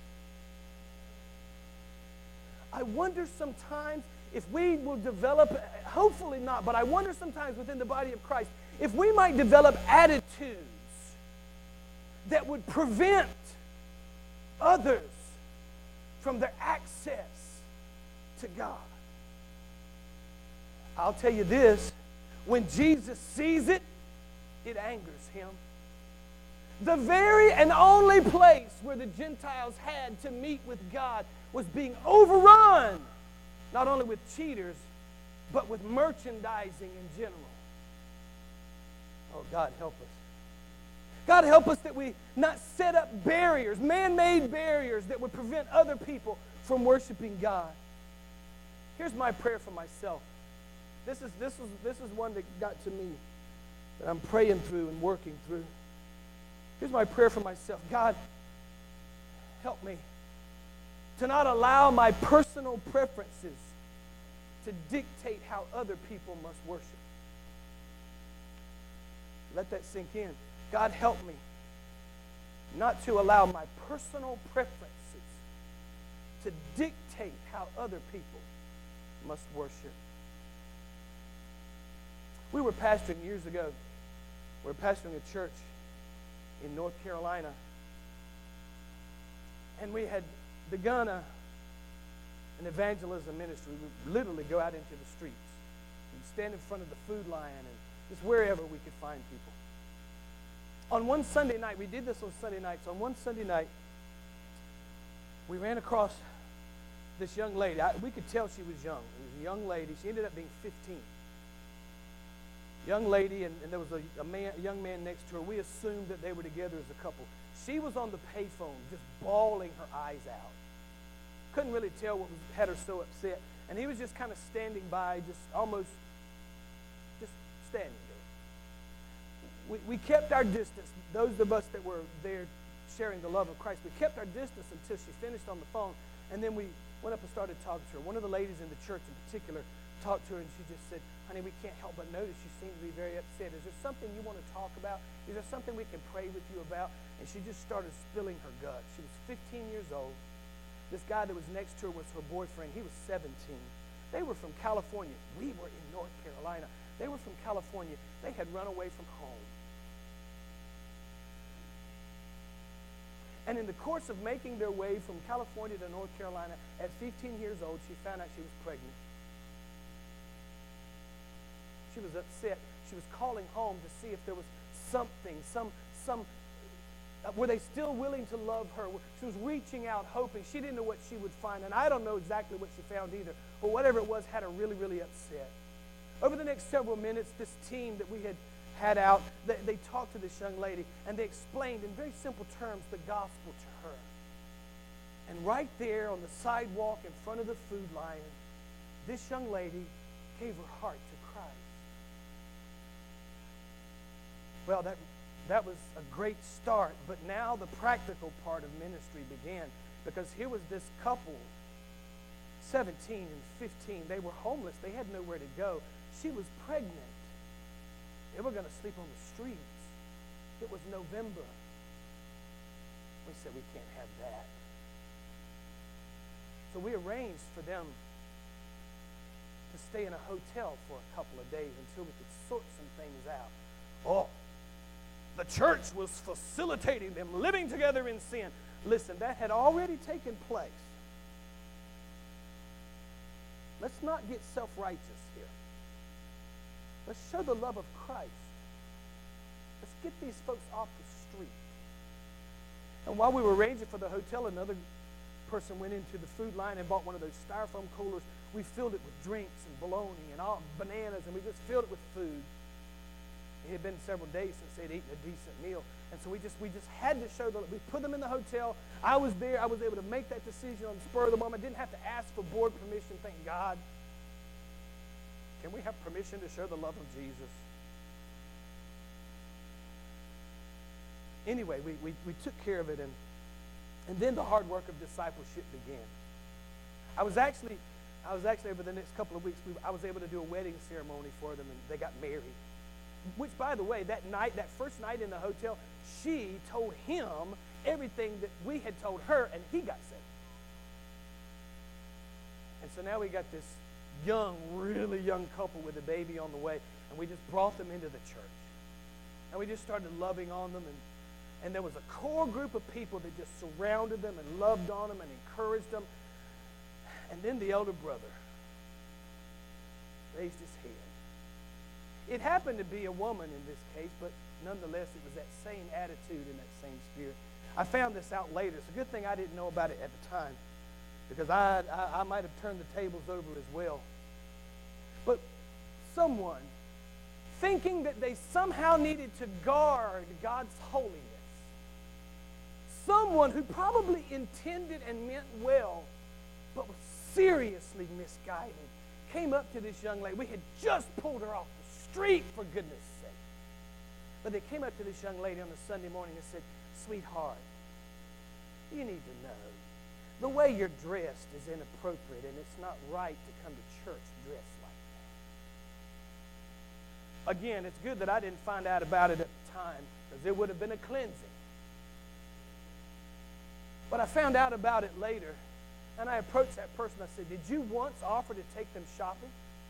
I wonder sometimes if we will develop, hopefully not, but I wonder sometimes within the body of Christ, if we might develop attitudes that would prevent others from their access to God. I'll tell you this, when Jesus sees it, it angers him. The very and only place where the Gentiles had to meet with God was being overrun, not only with cheaters, but with merchandising in general. Oh, God help us. God help us that we not set up barriers, man-made barriers that would prevent other people from worshiping God. Here's my prayer for myself. This is one that got to me, that I'm praying through and working through. Here's my prayer for myself. God, help me to not allow my personal preferences to dictate how other people must worship. Let that sink in. God, help me not to allow my personal preferences to dictate how other people must worship. We were pastoring years ago. We were pastoring a church in North Carolina. And we had begun an evangelism ministry. We would literally go out into the streets. We'd stand in front of the Food Lion and just wherever we could find people. On one Sunday night, we did this on Sunday nights. On one Sunday night, we ran across this young lady. We could tell she was young. It was a young lady. She ended up being 15. Young lady, and there was a young man next to her. We assumed that they were together as a couple. She was on the payphone, just bawling her eyes out. Couldn't really tell what had her so upset. And he was just kind of standing by, just standing there. We kept our distance. Those of us that were there sharing the love of Christ, we kept our distance until she finished on the phone. And then we went up and started talking to her. One of the ladies in the church in particular talked to her, and she just said, honey, we can't help but notice you seem to be very upset. Is there something you want to talk about? Is there something we can pray with you about? And she just started spilling her guts. She was 15 years old. This guy that was next to her was her boyfriend. He was 17. They were from California. We were in North Carolina. They were from California. They had run away from home. And in the course of making their way from California to North Carolina, at 15 years old, she found out she was pregnant. She was upset. She was calling home to see if there was something, were they still willing to love her? She was reaching out, hoping. She didn't know what she would find, and I don't know exactly what she found either, but whatever it was had her really, really upset. Over the next several minutes, this team that we had out, they talked to this young lady, and they explained in very simple terms the gospel to her. And right there on the sidewalk in front of the Food Lion, this young lady gave her heart to Christ. Well, that was a great start, but now the practical part of ministry began, because here was this couple, 17 and 15. They were homeless. They had nowhere to go. She was pregnant. They were going to sleep on the streets. It was November. We said, we can't have that. So we arranged for them to stay in a hotel for a couple of days until we could sort some things out. Oh, the church was facilitating them living together in sin. Listen, that had already taken place. Let's not get self-righteous here. Let's show the love of Christ. Let's get these folks off the street. And while we were arranging for the hotel, another person went into the Food Lion and bought one of those styrofoam coolers. We filled it with drinks and bologna and all bananas, and we just filled it with food. It had been several days since they'd eaten a decent meal. And so we just had to show them. We put them in the hotel. I was there. I was able to make that decision on the spur of the moment. I didn't have to ask for board permission. Thank God. Can we have permission to show the love of Jesus? Anyway, we took care of it, and then the hard work of discipleship began. I was actually over the next couple of weeks, I was able to do a wedding ceremony for them, and they got married. Which, by the way, that first night in the hotel, she told him everything that we had told her, and he got saved. And so now we got this really young couple with a baby on the way, and we just brought them into the church. And we just started loving on them, and there was a core group of people that just surrounded them and loved on them and encouraged them. And then the elder brother raised his head. It happened to be a woman in this case, but nonetheless, it was that same attitude and that same spirit. I found this out later. It's a good thing I didn't know about it at the time, because I might have turned the tables over as well. But someone, thinking that they somehow needed to guard God's holiness, someone who probably intended and meant well, but was seriously misguided, came up to this young lady. We had just pulled her off the street, for goodness sake. But they came up to this young lady on a Sunday morning and said, "Sweetheart, you need to know, the way you're dressed is inappropriate, and it's not right to come to church dressed like that." Again, it's good that I didn't find out about it at the time, because it would have been a cleansing. But I found out about it later, and I approached that person. I said, "Did you once offer to take them shopping?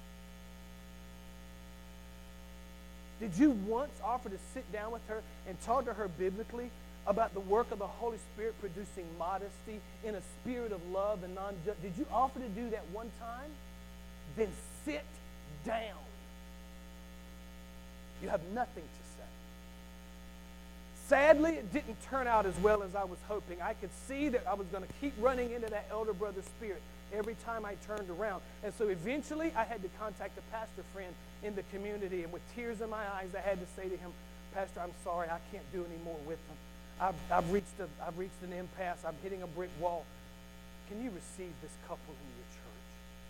Did you once offer to sit down with her and talk to her biblically about the work of the Holy Spirit producing modesty in a spirit of love and non-judgment? Did you offer to do that one time? Then sit down. You have nothing to say." Sadly, it didn't turn out as well as I was hoping. I could see that I was going to keep running into that elder brother spirit every time I turned around. And so eventually I had to contact a pastor friend in the community, and with tears in my eyes I had to say to him, "Pastor, I'm sorry, I can't do any more with them. I've reached an impasse. I'm hitting a brick wall. Can you receive this couple in your church?"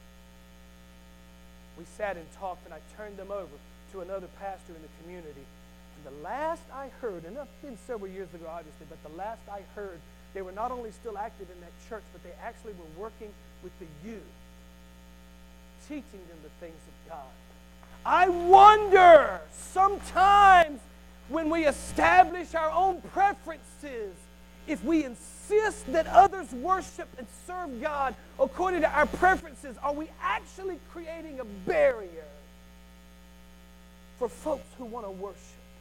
We sat and talked, and I turned them over to another pastor in the community. And the last I heard, and that's been several years ago obviously, but the last I heard, they were not only still active in that church, but they actually were working with the youth, teaching them the things of God. I wonder sometimes when we establish our own preferences, if we insist that others worship and serve God according to our preferences, are we actually creating a barrier for folks who want to worship?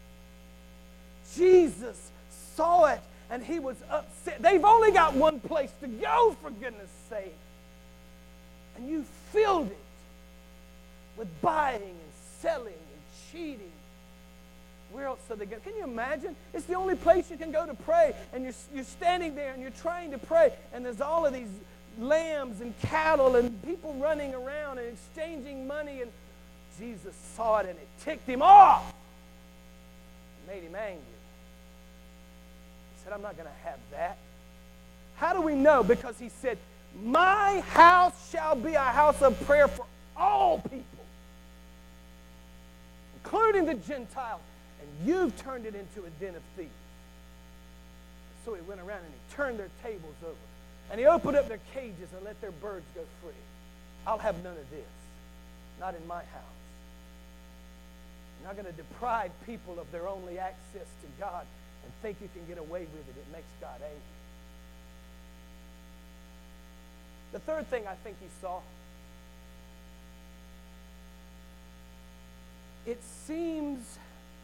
Jesus saw it, and he was upset. They've only got one place to go, for goodness sake. And you filled it with buying and selling and cheating. Where else are they going? Can you imagine? It's the only place you can go to pray, and you're standing there and you're trying to pray, and there's all of these lambs and cattle and people running around and exchanging money, and Jesus saw it and it ticked him off. It made him angry. He said, "I'm not going to have that." How do we know? Because he said, "My house shall be a house of prayer for all people, including the Gentiles. And you've turned it into a den of thieves." So he went around and he turned their tables over. And he opened up their cages and let their birds go free. I'll have none of this. Not in my house. You're not going to deprive people of their only access to God and think you can get away with it. It makes God angry. The third thing I think he saw, it seems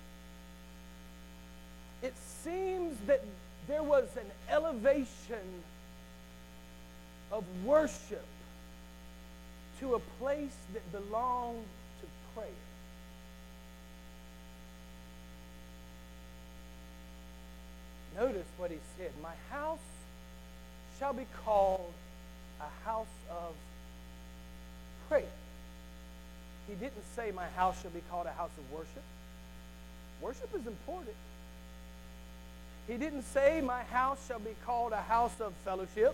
that there was an elevation of worship to a place that belonged to prayer. Notice what he said. "My house shall be called a house of prayer." He didn't say, "My house shall be called a house of worship." Worship is important. He didn't say, "My house shall be called a house of fellowship."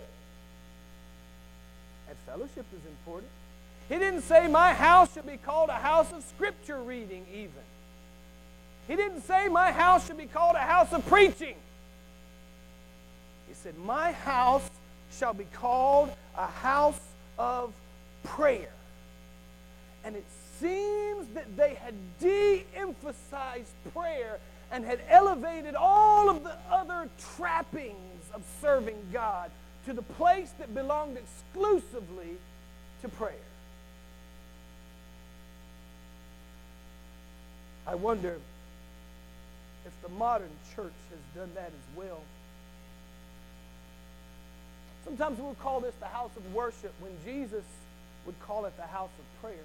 And fellowship is important. He didn't say, "My house shall be called a house of scripture reading," even. He didn't say, "My house shall be called a house of preaching." He said, "My house shall be called a house of prayer." And it seems that they had de-emphasized prayer and had elevated all of the other trappings of serving God to the place that belonged exclusively to prayer. I wonder if the modern church has done that as well. Sometimes we'll call this the house of worship when Jesus would call it the house of prayer.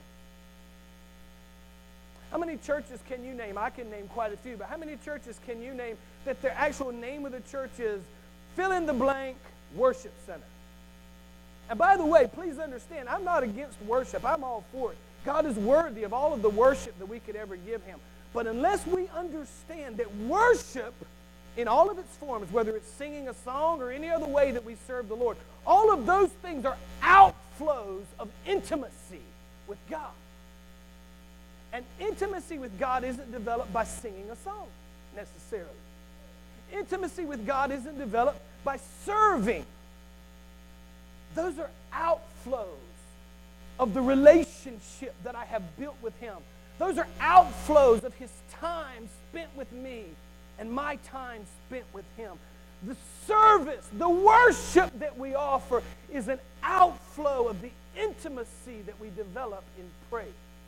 How many churches can you name? I can name quite a few, but how many churches can you name that their actual name of the church is fill in the blank worship center? And by the way, please understand, I'm not against worship. I'm all for it. God is worthy of all of the worship that we could ever give him. But unless we understand that worship in all of its forms, whether it's singing a song or any other way that we serve the Lord, all of those things are out outflows of intimacy with God. And intimacy with God isn't developed by singing a song, necessarily. Intimacy with God isn't developed by serving. Those are outflows of the relationship that I have built with Him. Those are outflows of His time spent with me and my time spent with Him. The service, the worship that we offer is an outflow of the intimacy that we develop in prayer.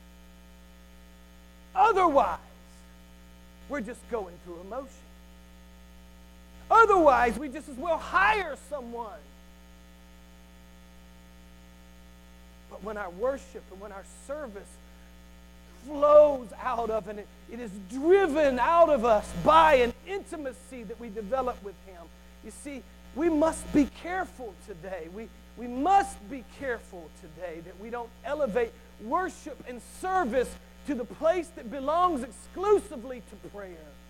Otherwise, we're just going through emotion. Otherwise, we just as well hire someone. But when our worship and when our service flows out of and it is driven out of us by an intimacy that we develop with Him, you see, we must be careful today. We must be careful today that we don't elevate worship and service to the place that belongs exclusively to prayer.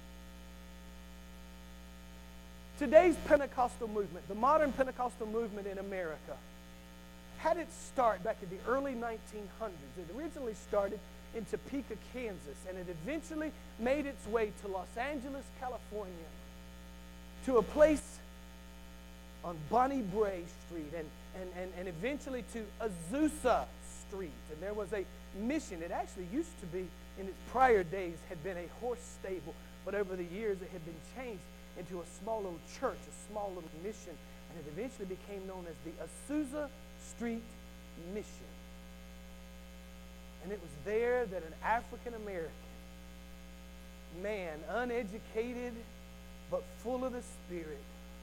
Today's Pentecostal movement, the modern Pentecostal movement in America, had its start back in the early 1900s. It originally started in Topeka, Kansas, and it eventually made its way to Los Angeles, California, to a place on Bonnie Bray Street, and eventually to Azusa Street. And there was a mission. It actually used to be, in its prior days, had been a horse stable, but over the years it had been changed into a small little church, a small little mission, and it eventually became known as the Azusa Street Mission. And it was there that an African-American man, uneducated but full of the Spirit,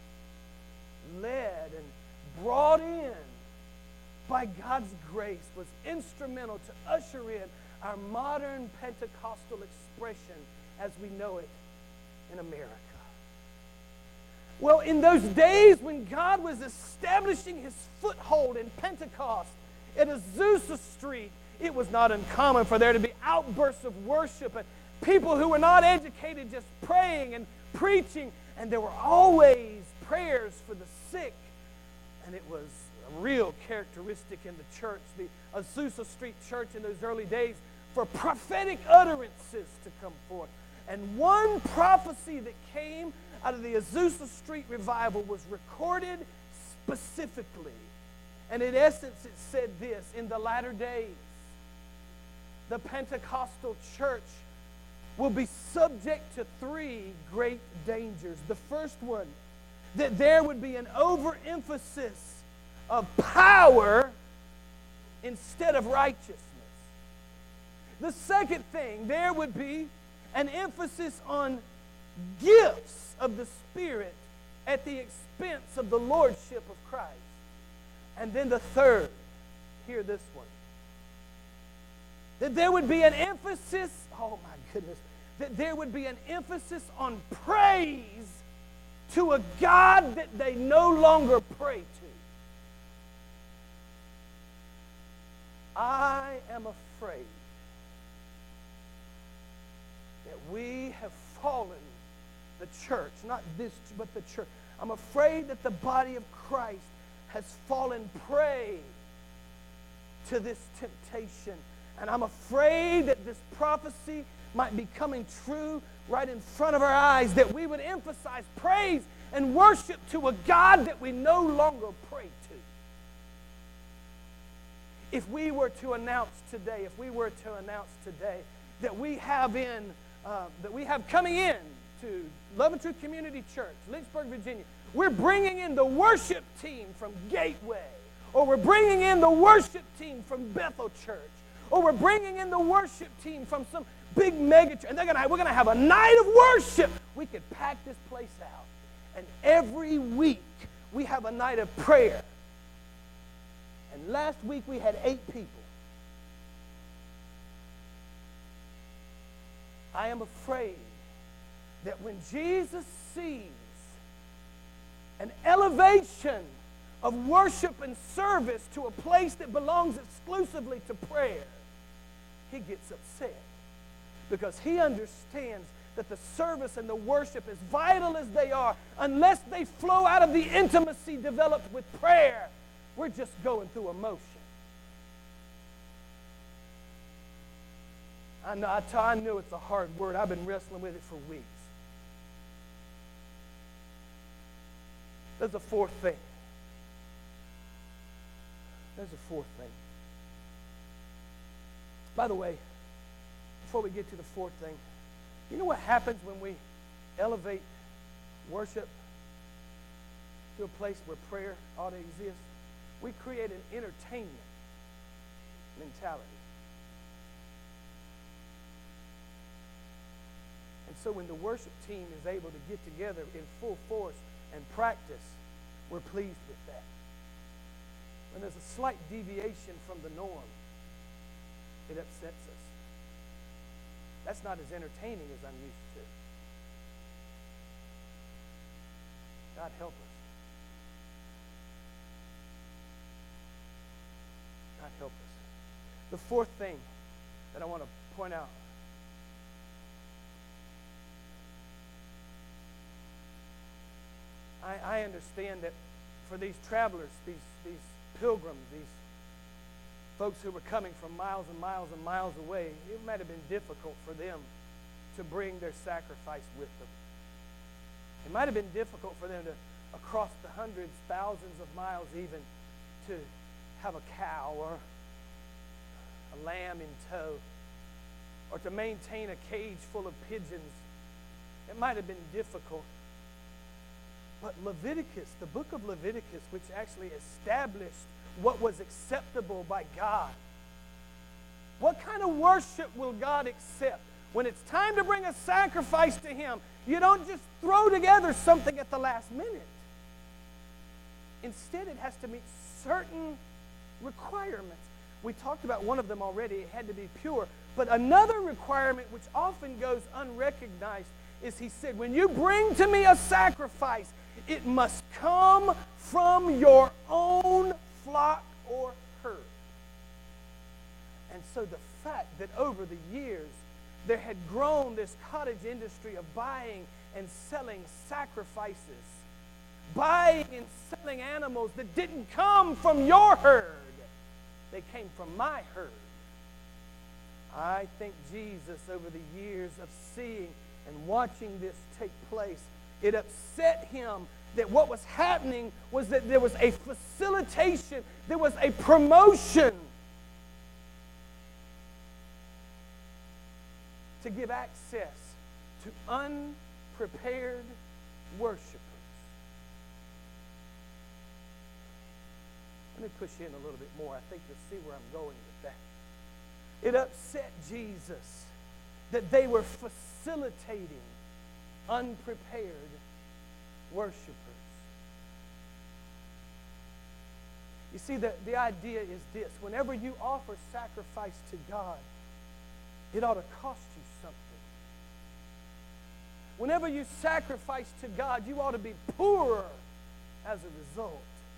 led and brought in by God's grace, was instrumental to usher in our modern Pentecostal expression as we know it in America. Well, in those days when God was establishing His foothold in Pentecost at Azusa Street, it was not uncommon for there to be outbursts of worship and people who were not educated just praying and preaching, and there were always prayers for the sick. And it was a real characteristic in the church, the Azusa Street Church in those early days, for prophetic utterances to come forth. And one prophecy that came out of the Azusa Street revival was recorded specifically. And in essence, it said this: in the latter days, the Pentecostal church will be subject to three great dangers. The first one, that there would be an overemphasis of power instead of righteousness. The second thing, there would be an emphasis on gifts of the Spirit at the expense of the lordship of Christ. And then the third, hear this one, that there would be an emphasis, oh my goodness, that there would be an emphasis on praise to a God that they no longer pray to. I am afraid that we have fallen, the church, not this, but the church. I'm afraid that the body of Christ has fallen prey to this temptation. And I'm afraid that this prophecy might be coming true right in front of our eyes, that we would emphasize praise and worship to a God that we no longer pray to. If we were to announce today, that we have coming in to Love and Truth Community Church, Lynchburg, Virginia, we're bringing in the worship team from Gateway, or we're bringing in the worship team from Bethel Church, or we're bringing in the worship team from some big mega church, and we're going to have a night of worship. We could pack this place out. And every week we have a night of prayer. And last week we had 8 people. I am afraid that when Jesus sees an elevation of worship and service to a place that belongs exclusively to prayer, He gets upset, because He understands that the service and the worship, as vital as they are, unless they flow out of the intimacy developed with prayer, we're just going through emotion. I know it's a hard word. I've been wrestling with it for weeks. There's a fourth thing. There's a fourth thing. By the way, before we get to the fourth thing, you know what happens when we elevate worship to a place where prayer ought to exist? We create an entertainment mentality. And so when the worship team is able to get together in full force and practice, we're pleased with that. When there's a slight deviation from the norm, it upsets us. That's not as entertaining as I'm used to. God help us. God help us. The fourth thing that I want to point out. I understand that for these travelers, these pilgrims, these folks who were coming from miles and miles and miles away, it might have been difficult for them to bring their sacrifice with them. It might have been difficult for them to, across the hundreds, thousands of miles even, to have a cow or a lamb in tow, or to maintain a cage full of pigeons. It might have been difficult. But Leviticus, the book of Leviticus, which actually established what was acceptable by God. What kind of worship will God accept? When it's time to bring a sacrifice to Him, you don't just throw together something at the last minute. Instead, it has to meet certain requirements. We talked about one of them already. It had to be pure. But another requirement, which often goes unrecognized, is He said, when you bring to me a sacrifice, it must come from your own flock or herd. And so the fact that over the years there had grown this cottage industry of buying and selling sacrifices, buying and selling animals that didn't come from your herd, they came from my herd. I think Jesus, over the years of seeing and watching this take place, it upset Him that what was happening was that there was a facilitation, there was a promotion to give access to unprepared worshipers. Let me push in a little bit more. I think you'll see where I'm going with that. It upset Jesus that they were facilitating unprepared worshipers. You see, the idea is this. Whenever you offer sacrifice to God, it ought to cost you something. Whenever you sacrifice to God, you ought to be poorer as a result.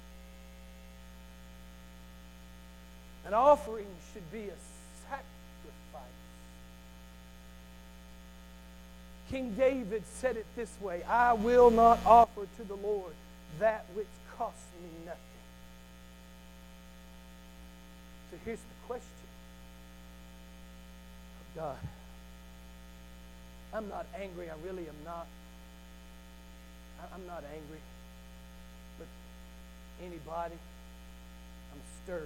An offering should be a sacrifice. King David said it this way, I will not offer to the Lord that which costs me nothing. So here's the question. God, I'm not angry. I really am not. I'm not angry. But anybody, I'm stirred.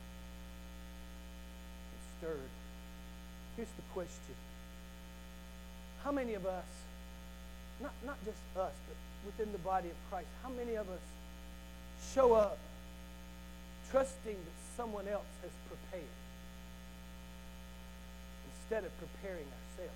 I'm stirred. Here's the question. How many of us, not just us, but within the body of Christ, how many of us show up trusting that someone else has prepared instead of preparing ourselves?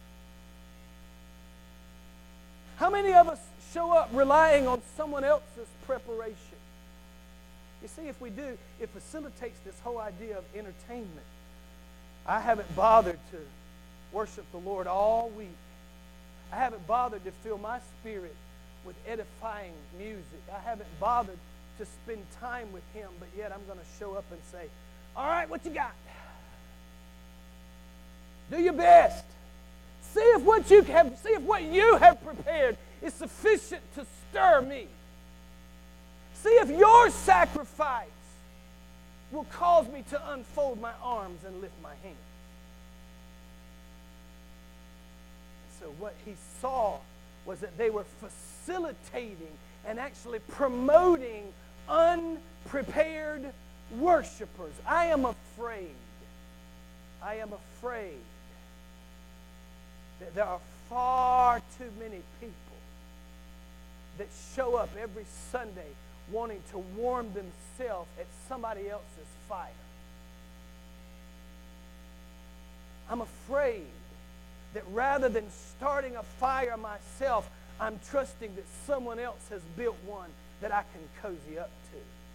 How many of us show up relying on someone else's preparation? You see, if we do, it facilitates this whole idea of entertainment. I haven't bothered to worship the Lord all week. I haven't bothered to fill my spirit with edifying music. I haven't bothered to spend time with Him, but yet I'm going to show up and say, all right, what you got? Do your best. See if what you have prepared is sufficient to stir me. See if your sacrifice will cause me to unfold my arms and lift my hands. so what he saw was that they were facilitating and actually promoting unprepared worshipers. I am afraid that there are far too many people that show up every Sunday wanting to warm themselves at somebody else's fire. I'm afraid that rather than starting a fire myself, I'm trusting that someone else has built one that I can cozy up to.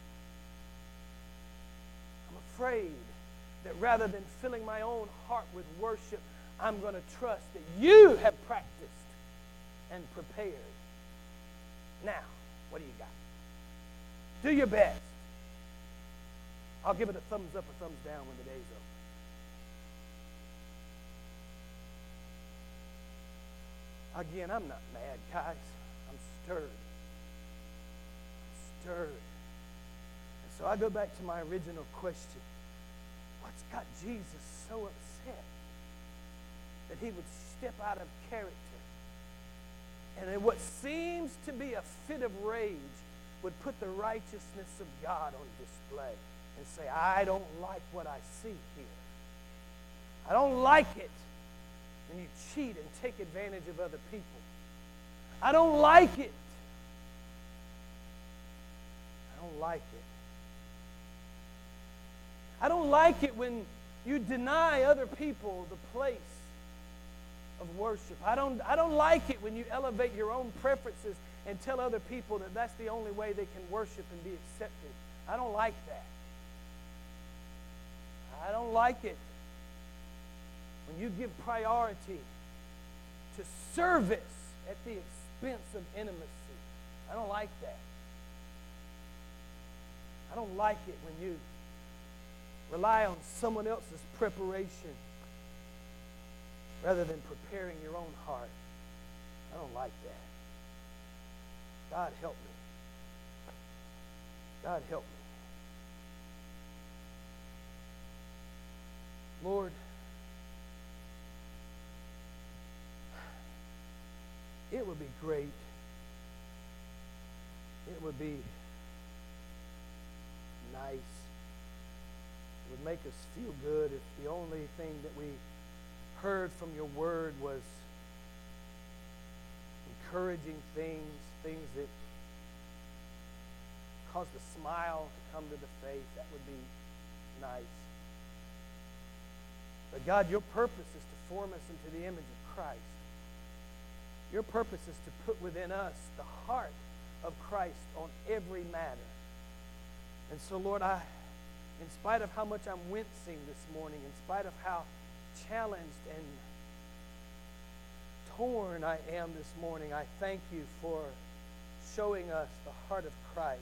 I'm afraid that rather than filling my own heart with worship, I'm going to trust that you have practiced and prepared. Now, what do you got? Do your best. I'll give it a thumbs up or thumbs down when the day's over. Again, I'm not mad, guys. I'm stirred. I'm stirred. And so I go back to my original question. What's got Jesus so upset that he would step out of character and in what seems to be a fit of rage would put the righteousness of God on display and say, I don't like what I see here. I don't like it when you cheat and take advantage of other people. I don't like it. I don't like it. I don't like it when you deny other people the place of worship. I don't like it when you elevate your own preferences and tell other people that that's the only way they can worship and be accepted. I don't like that. I don't like it when you give priority to service at the expense of intimacy. I don't like that. I don't like it when you rely on someone else's preparation rather than preparing your own heart. I don't like that. God help me. God help me. Lord, it would be great. It would be nice. It would make us feel good if the only thing that we heard from your word was encouraging things that caused a smile to come to the face. That would be nice. But God, your purpose is to form us into the image of Christ. Your purpose is to put within us the heart of Christ on every matter. And so, Lord, in spite of how much I'm wincing this morning, in spite of how challenged and torn I am this morning, I thank you for showing us the heart of Christ.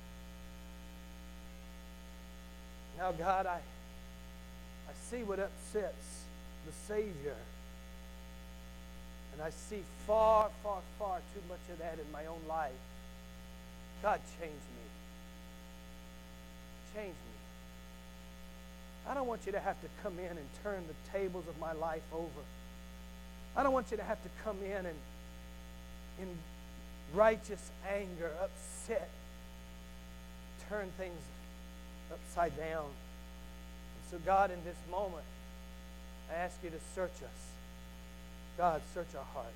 Now, God, I see what upsets the Savior. And I see far, far, far too much of that in my own life. God, change me. Change me. I don't want you to have to come in and turn the tables of my life over. I don't want you to have to come in and in righteous anger, upset, turn things upside down. And so, God, in this moment, I ask you to search us. God, search our hearts.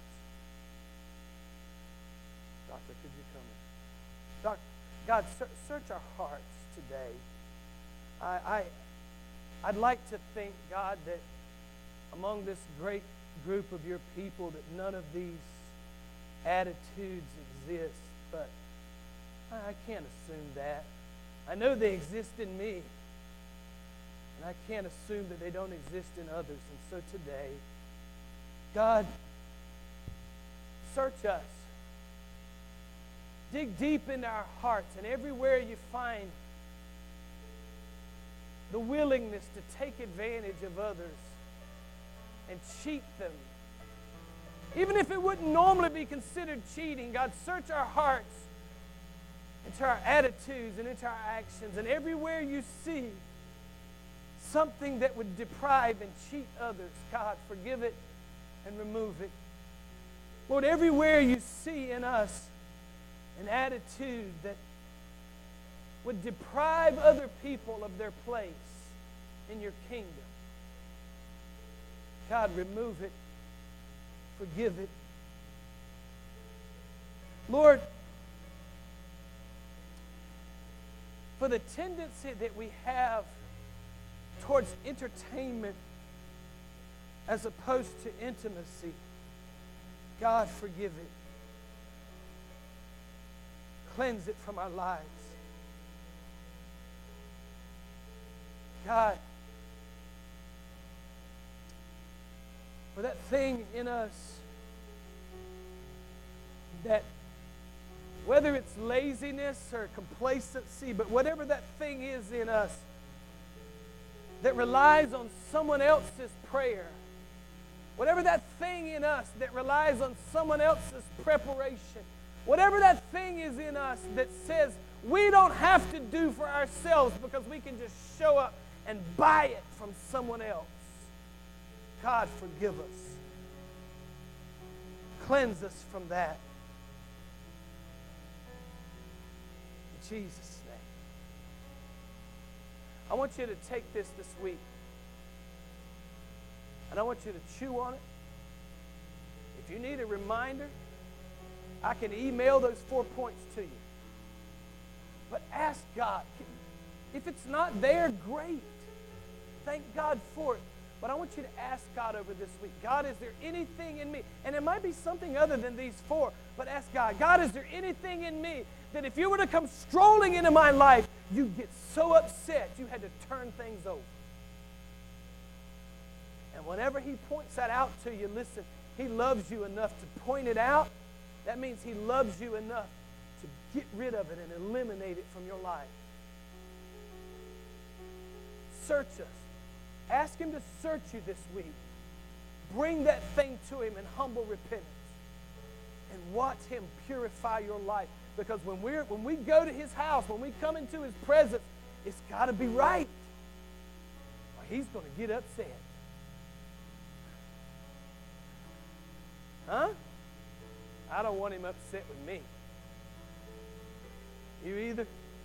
Doctor, could you come in? God, search our hearts today. I'd like to think, God, that among this great group of your people that none of these attitudes exist, but I can't assume that. I know they exist in me, and I can't assume that they don't exist in others. And so today, God, search us. Dig deep into our hearts, and everywhere you find the willingness to take advantage of others and cheat them, even if it wouldn't normally be considered cheating, God, search our hearts into our attitudes and into our actions, and everywhere you see something that would deprive and cheat others, God, forgive it and remove it Lord, everywhere you see in us an attitude that would deprive other people of their place in your kingdom, God, remove it. Forgive it. Lord, for the tendency that we have towards entertainment as opposed to intimacy, God, forgive it. Cleanse it from our lives. God, for that thing in us that, whether it's laziness or complacency, but whatever that thing is in us that relies on someone else's prayer, whatever that thing in us that relies on someone else's preparation, whatever that thing is in us that says we don't have to do for ourselves because we can just show up and buy it from someone else, God, forgive us. Cleanse us from that. In Jesus' name. I want you to take this week, and I want you to chew on it. If you need a reminder, I can email those 4 points to you. But ask God. If it's not there, great. Thank God for it. But I want you to ask God over this week, God, is there anything in me? And it might be something other than these 4, but ask God, God, is there anything in me that if you were to come strolling into my life, you'd get so upset you had to turn things over? And whenever He points that out to you, listen, He loves you enough to point it out. That means He loves you enough to get rid of it and eliminate it from your life. Search us. Ask Him to search you this week. Bring that thing to Him in humble repentance. And watch Him purify your life. Because when we go to His house, when we come into His presence, it's got to be right. Or He's going to get upset. Huh? I don't want Him upset with me. You either?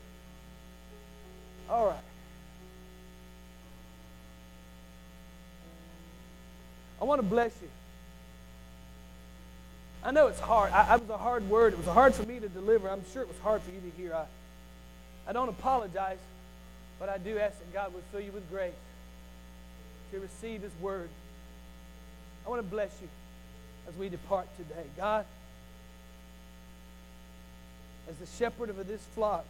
All right. I want to bless you. I know it's hard. It was a hard word. It was hard for me to deliver. I'm sure it was hard for you to hear. I don't apologize, but I do ask that God would fill you with grace to receive His word. I want to bless you as we depart today. God, as the shepherd of this flock,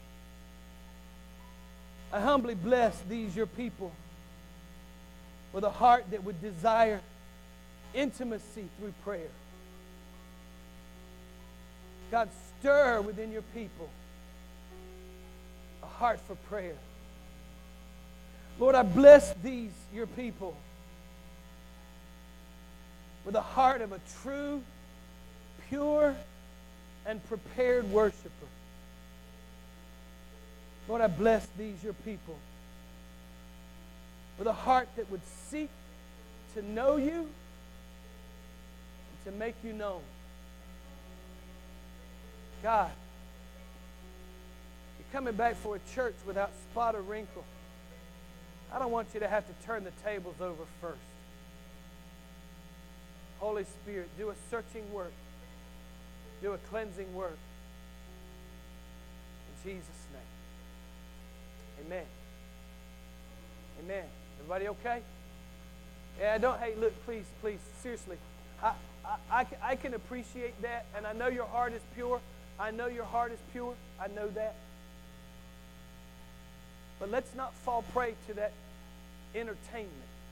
I humbly bless these, your people, with a heart that would desire intimacy through prayer. God, stir within your people a heart for prayer. Lord, I bless these, your people, with a heart of a true, pure, and prepared worshiper. Lord, I bless these, your people, with a heart that would seek to know you and to make you known. God, you're coming back for a church without spot or wrinkle. I don't want you to have to turn the tables over first. Holy Spirit, do a searching work. Do a cleansing work. In Jesus' name. Amen. Amen. Everybody okay? Yeah, hey, look, please, seriously. I can appreciate that, and I know your heart is pure. I know your heart is pure. I know that. But let's not fall prey to that entertainment.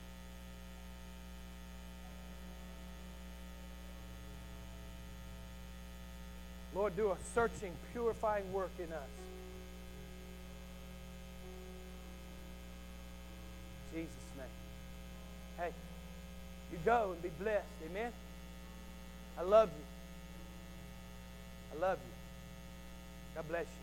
Lord, do a searching, purifying work in us. In Jesus' name. Hey, you go and be blessed. Amen? I love you. I love you. God bless you.